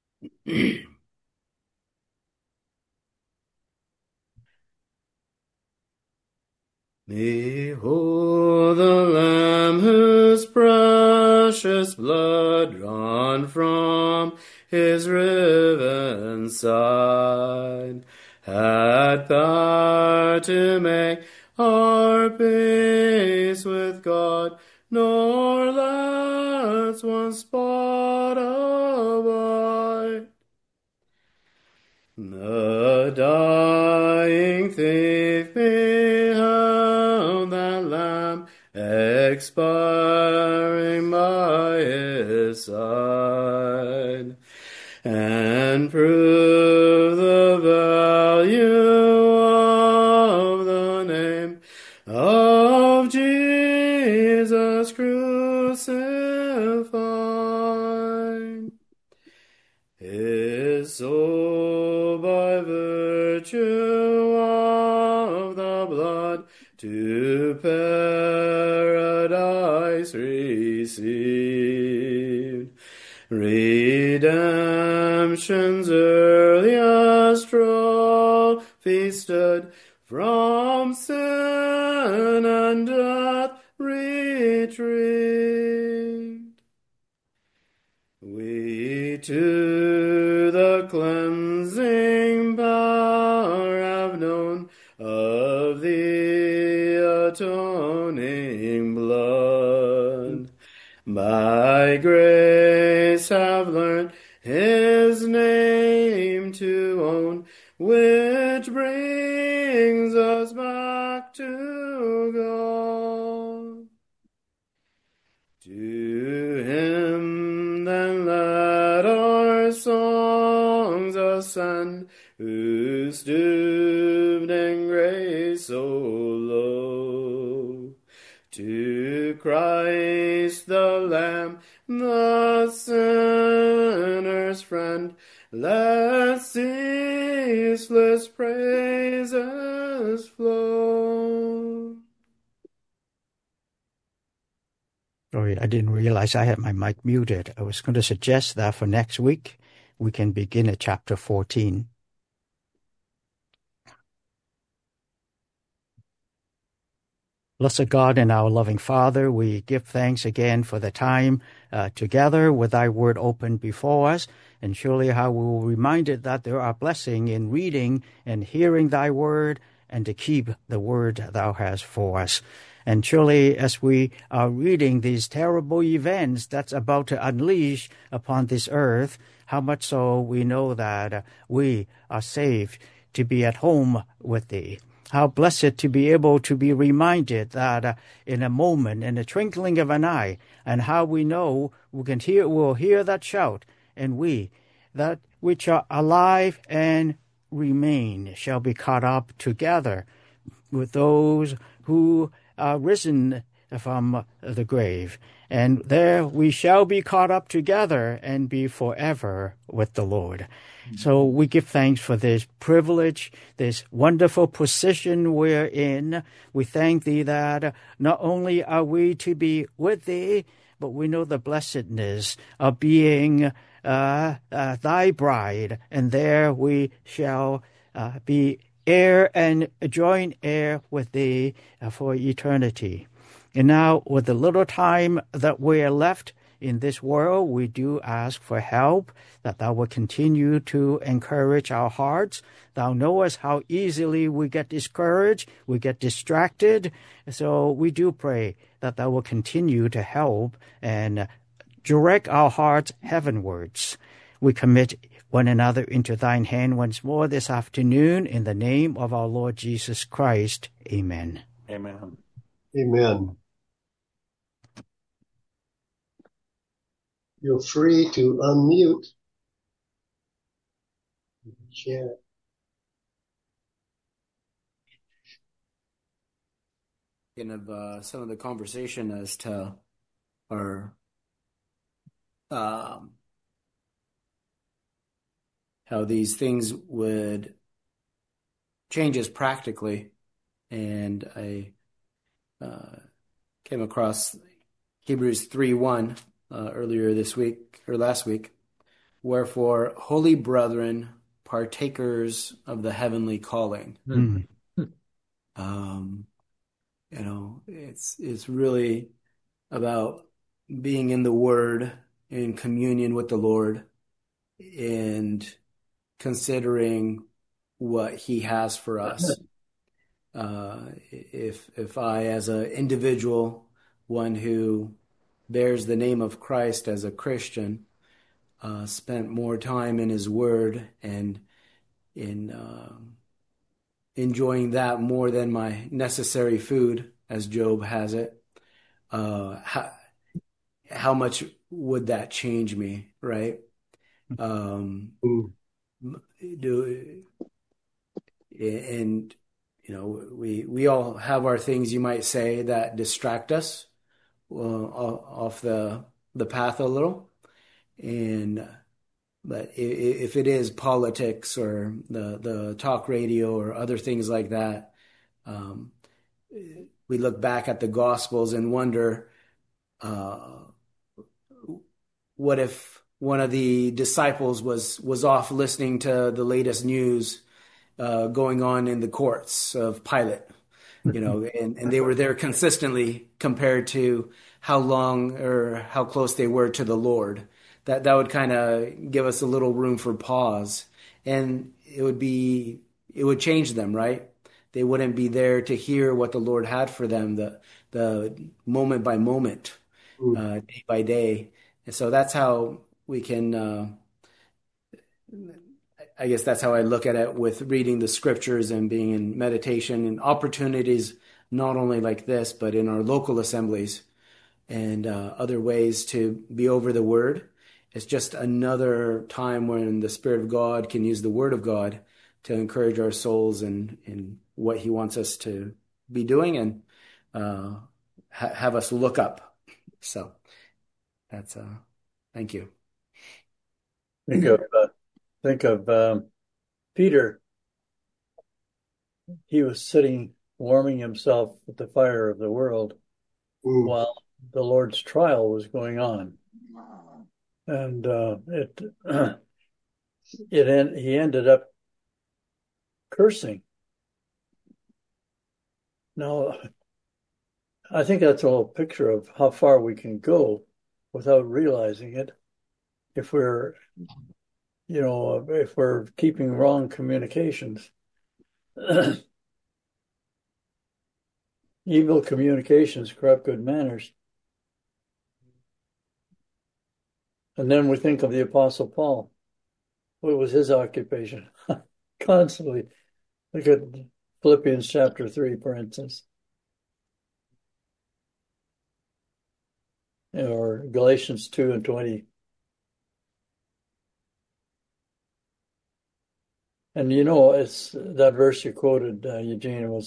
Behold the Lamb whose precious blood drawn from his riven side had power to make our peace with God, nor lets one spot abide. The dying thief beheld that Lamb expiring by his side, and proved the value of the name of Jesus crucified. His soul by virtue of the blood to paradise received. Redemption's earliest trophy stood from sin and death retrieved. retreat. We to the cleansing power have known of the atoning blood. By grace have learned his name to own, which brings us back to God. To him then let our songs ascend, who stooped in grace so low. To Christ the Lamb, the sinner's friend, let ceaseless praises flow. Sorry, I didn't realize I had my mic muted. I was going to suggest that for next week, we can begin at chapter 14. Blessed God and our loving Father, we give thanks again for the time together with thy word open before us, and surely how we will be reminded that there are blessings in reading and hearing thy word, and to keep the word thou hast for us. And surely as we are reading these terrible events that's about to unleash upon this earth, how much so we know that we are saved to be at home with thee. How blessed to be able to be reminded that in a moment, in a twinkling of an eye, and how we know we'll hear that shout, and we, that which are alive and remain, shall be caught up together with those who are risen from the grave. And there we shall be caught up together and be forever with the Lord. So we give thanks for this privilege, this wonderful position we're in. We thank thee that not only are we to be with thee, but we know the blessedness of being thy bride, and there we shall be heir and joint heir with thee for eternity. And now, with the little time that we are left in this world, we do ask for help, that thou will continue to encourage our hearts. Thou knowest how easily we get discouraged, we get distracted. So we do pray that thou will continue to help and direct our hearts heavenwards. We commit one another into thine hand once more this afternoon, in the name of our Lord Jesus Christ. Amen. Amen. Amen. Feel free to unmute. Share. Of some of the conversation as to our how these things would change us practically, and I came across Hebrews 3:1 earlier this week or last week. Wherefore, holy brethren, partakers of the heavenly calling. It's really about being in the Word, in communion with the Lord, and considering what He has for us. If I, as an individual, one who bears the name of Christ as a Christian, spent more time in His Word and in enjoying that more than my necessary food, as Job has it, how much would that change me, right? We all have our things, you might say, that distract us off the path a little, but if it is politics or the talk radio or other things like that, we look back at the Gospels and wonder, what if one of the disciples was off listening to the latest news going on in the courts of Pilate, and they were there consistently compared to how long or how close they were to the Lord. That would kind of give us a little room for pause, and it would change them, right? They wouldn't be there to hear what the Lord had for them, the moment by moment, day by day. And so that's how we can, I guess that's how I look at it with reading the scriptures and being in meditation and opportunities, not only like this, but in our local assemblies and other ways to be over the word. It's just another time when the Spirit of God can use the word of God to encourage our souls in what he wants us to be doing and have us look up. So that's thank you. Think of Peter. He was sitting warming himself at the fire of the world while the Lord's trial was going on, and he ended up cursing. Now, I think that's a little picture of how far we can go without realizing it. If we're keeping wrong communications. Evil communications corrupt good manners. And then we think of the Apostle Paul. What was his occupation? Constantly. Look at Philippians chapter 3, for instance. Or Galatians 2:20. And it's that verse you quoted, Eugene,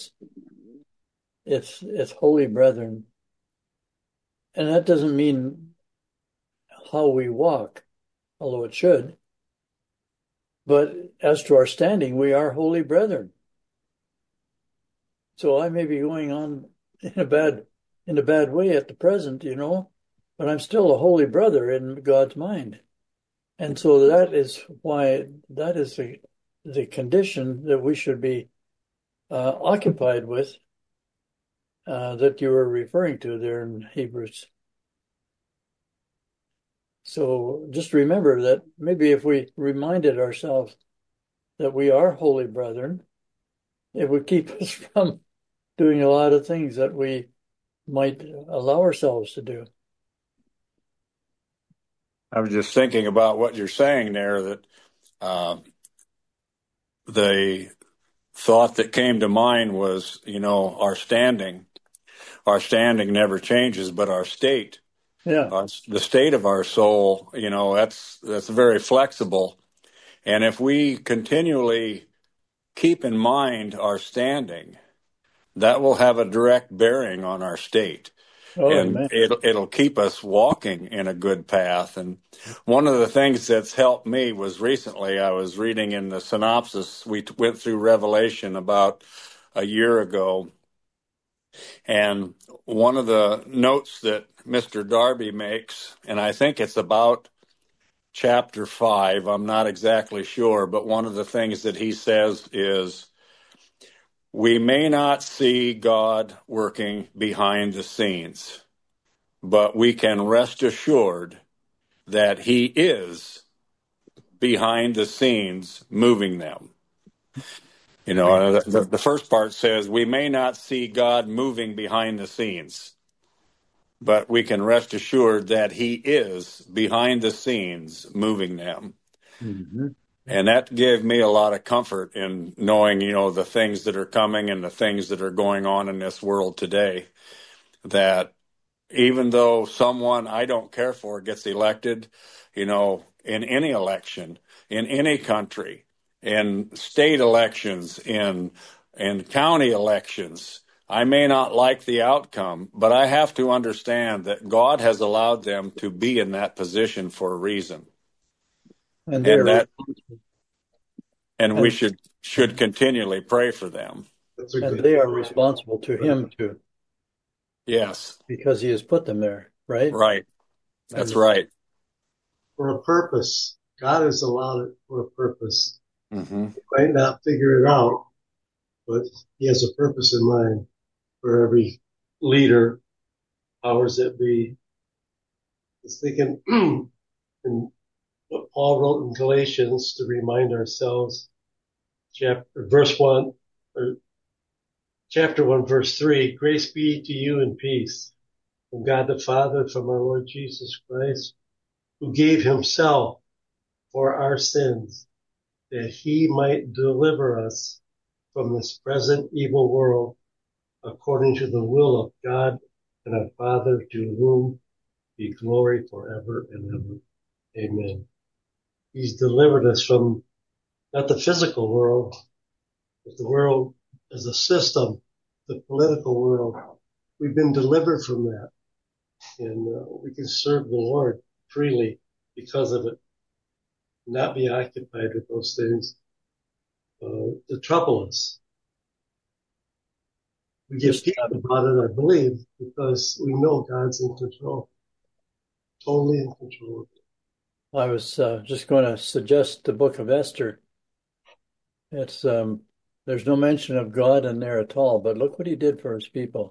it's holy brethren. And that doesn't mean how we walk, although it should. But as to our standing, we are holy brethren. So I may be going on in a bad way at the present, but I'm still a holy brother in God's mind. And so that is the condition that we should be occupied with, that you were referring to there in Hebrews. So just remember that maybe if we reminded ourselves that we are holy brethren, it would keep us from doing a lot of things that we might allow ourselves to do. I was just thinking about what you're saying there, that the thought that came to mind was, our standing. Our standing never changes, but our state, the state of our soul, that's very flexible. And if we continually keep in mind our standing, that will have a direct bearing on our state. And it'll keep us walking in a good path. And one of the things that's helped me was recently I was reading in the synopsis. We went through Revelation about a year ago. And one of the notes that Mr. Darby makes, and I think it's about chapter 5, I'm not exactly sure, but one of the things that he says is, we may not see God working behind the scenes, but we can rest assured that he is behind the scenes moving them. The first part says, we may not see God moving behind the scenes, but we can rest assured that he is behind the scenes moving them. Mm-hmm. And that gave me a lot of comfort in knowing, the things that are coming and the things that are going on in this world today, that even though someone I don't care for gets elected, in any election, in any country, in state elections, in county elections, I may not like the outcome, but I have to understand that God has allowed them to be in that position for a reason. And we should continually pray for them. And they are responsible to him too. Yes. Because he has put them there, right? Right. That's right. For a purpose. God has allowed it for a purpose. Mm-hmm. You might not figure it out, but he has a purpose in mind for every leader powers that be. I was thinking in what Paul wrote in Galatians to remind ourselves, verse 1, or chapter 1, verse 3, grace be to you and peace from God the Father, from our Lord Jesus Christ, who gave himself for our sins, that he might deliver us from this present evil world, according to the will of God and our Father, to whom be glory forever and ever. Amen. He's delivered us from not the physical world, but the world as a system, the political world. We've been delivered from that, and we can serve the Lord freely because of it, not be occupied with those things that trouble us. We get peace about it, I believe, because we know God's in control, totally in control. I was just going to suggest the book of Esther. It's there's no mention of God in there at all, but look what he did for his people.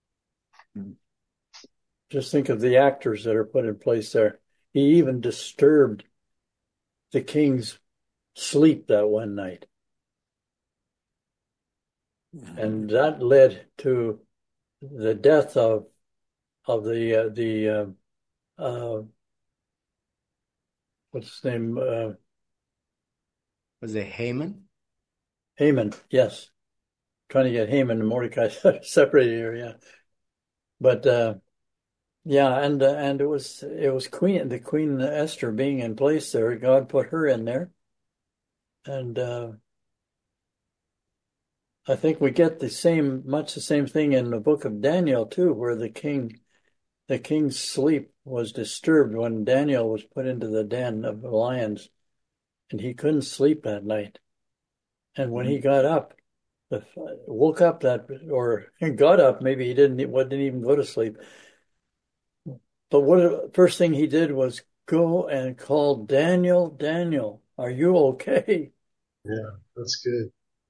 Just think of the actors that are put in place there. He even disturbed the king's sleep that one night. And that led to the death of the what's his name? Was it Haman? Haman, yes. Trying to get Haman and Mordecai separated here, yeah. But yeah, and it was the Queen Esther being in place there. God put her in there, and I think we get much the same thing in the book of Daniel too, where the king's sleep was disturbed when Daniel was put into the den of the lions, and he couldn't sleep that night. And when he got up, woke up or got up, maybe he didn't even go to sleep. But first thing he did was go and call Daniel, Daniel, are you okay? Yeah, that's good.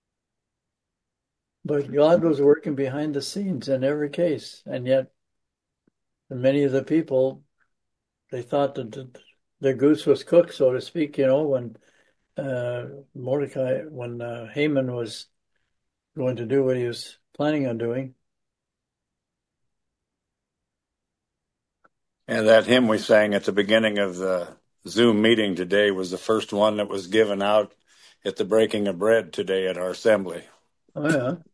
But God was working behind the scenes in every case. And yet, many of the people, they thought that the goose was cooked, so to speak, when Haman was going to do what he was planning on doing. And that hymn we sang at the beginning of the Zoom meeting today was the first one that was given out at the breaking of bread today at our assembly. Oh, yeah.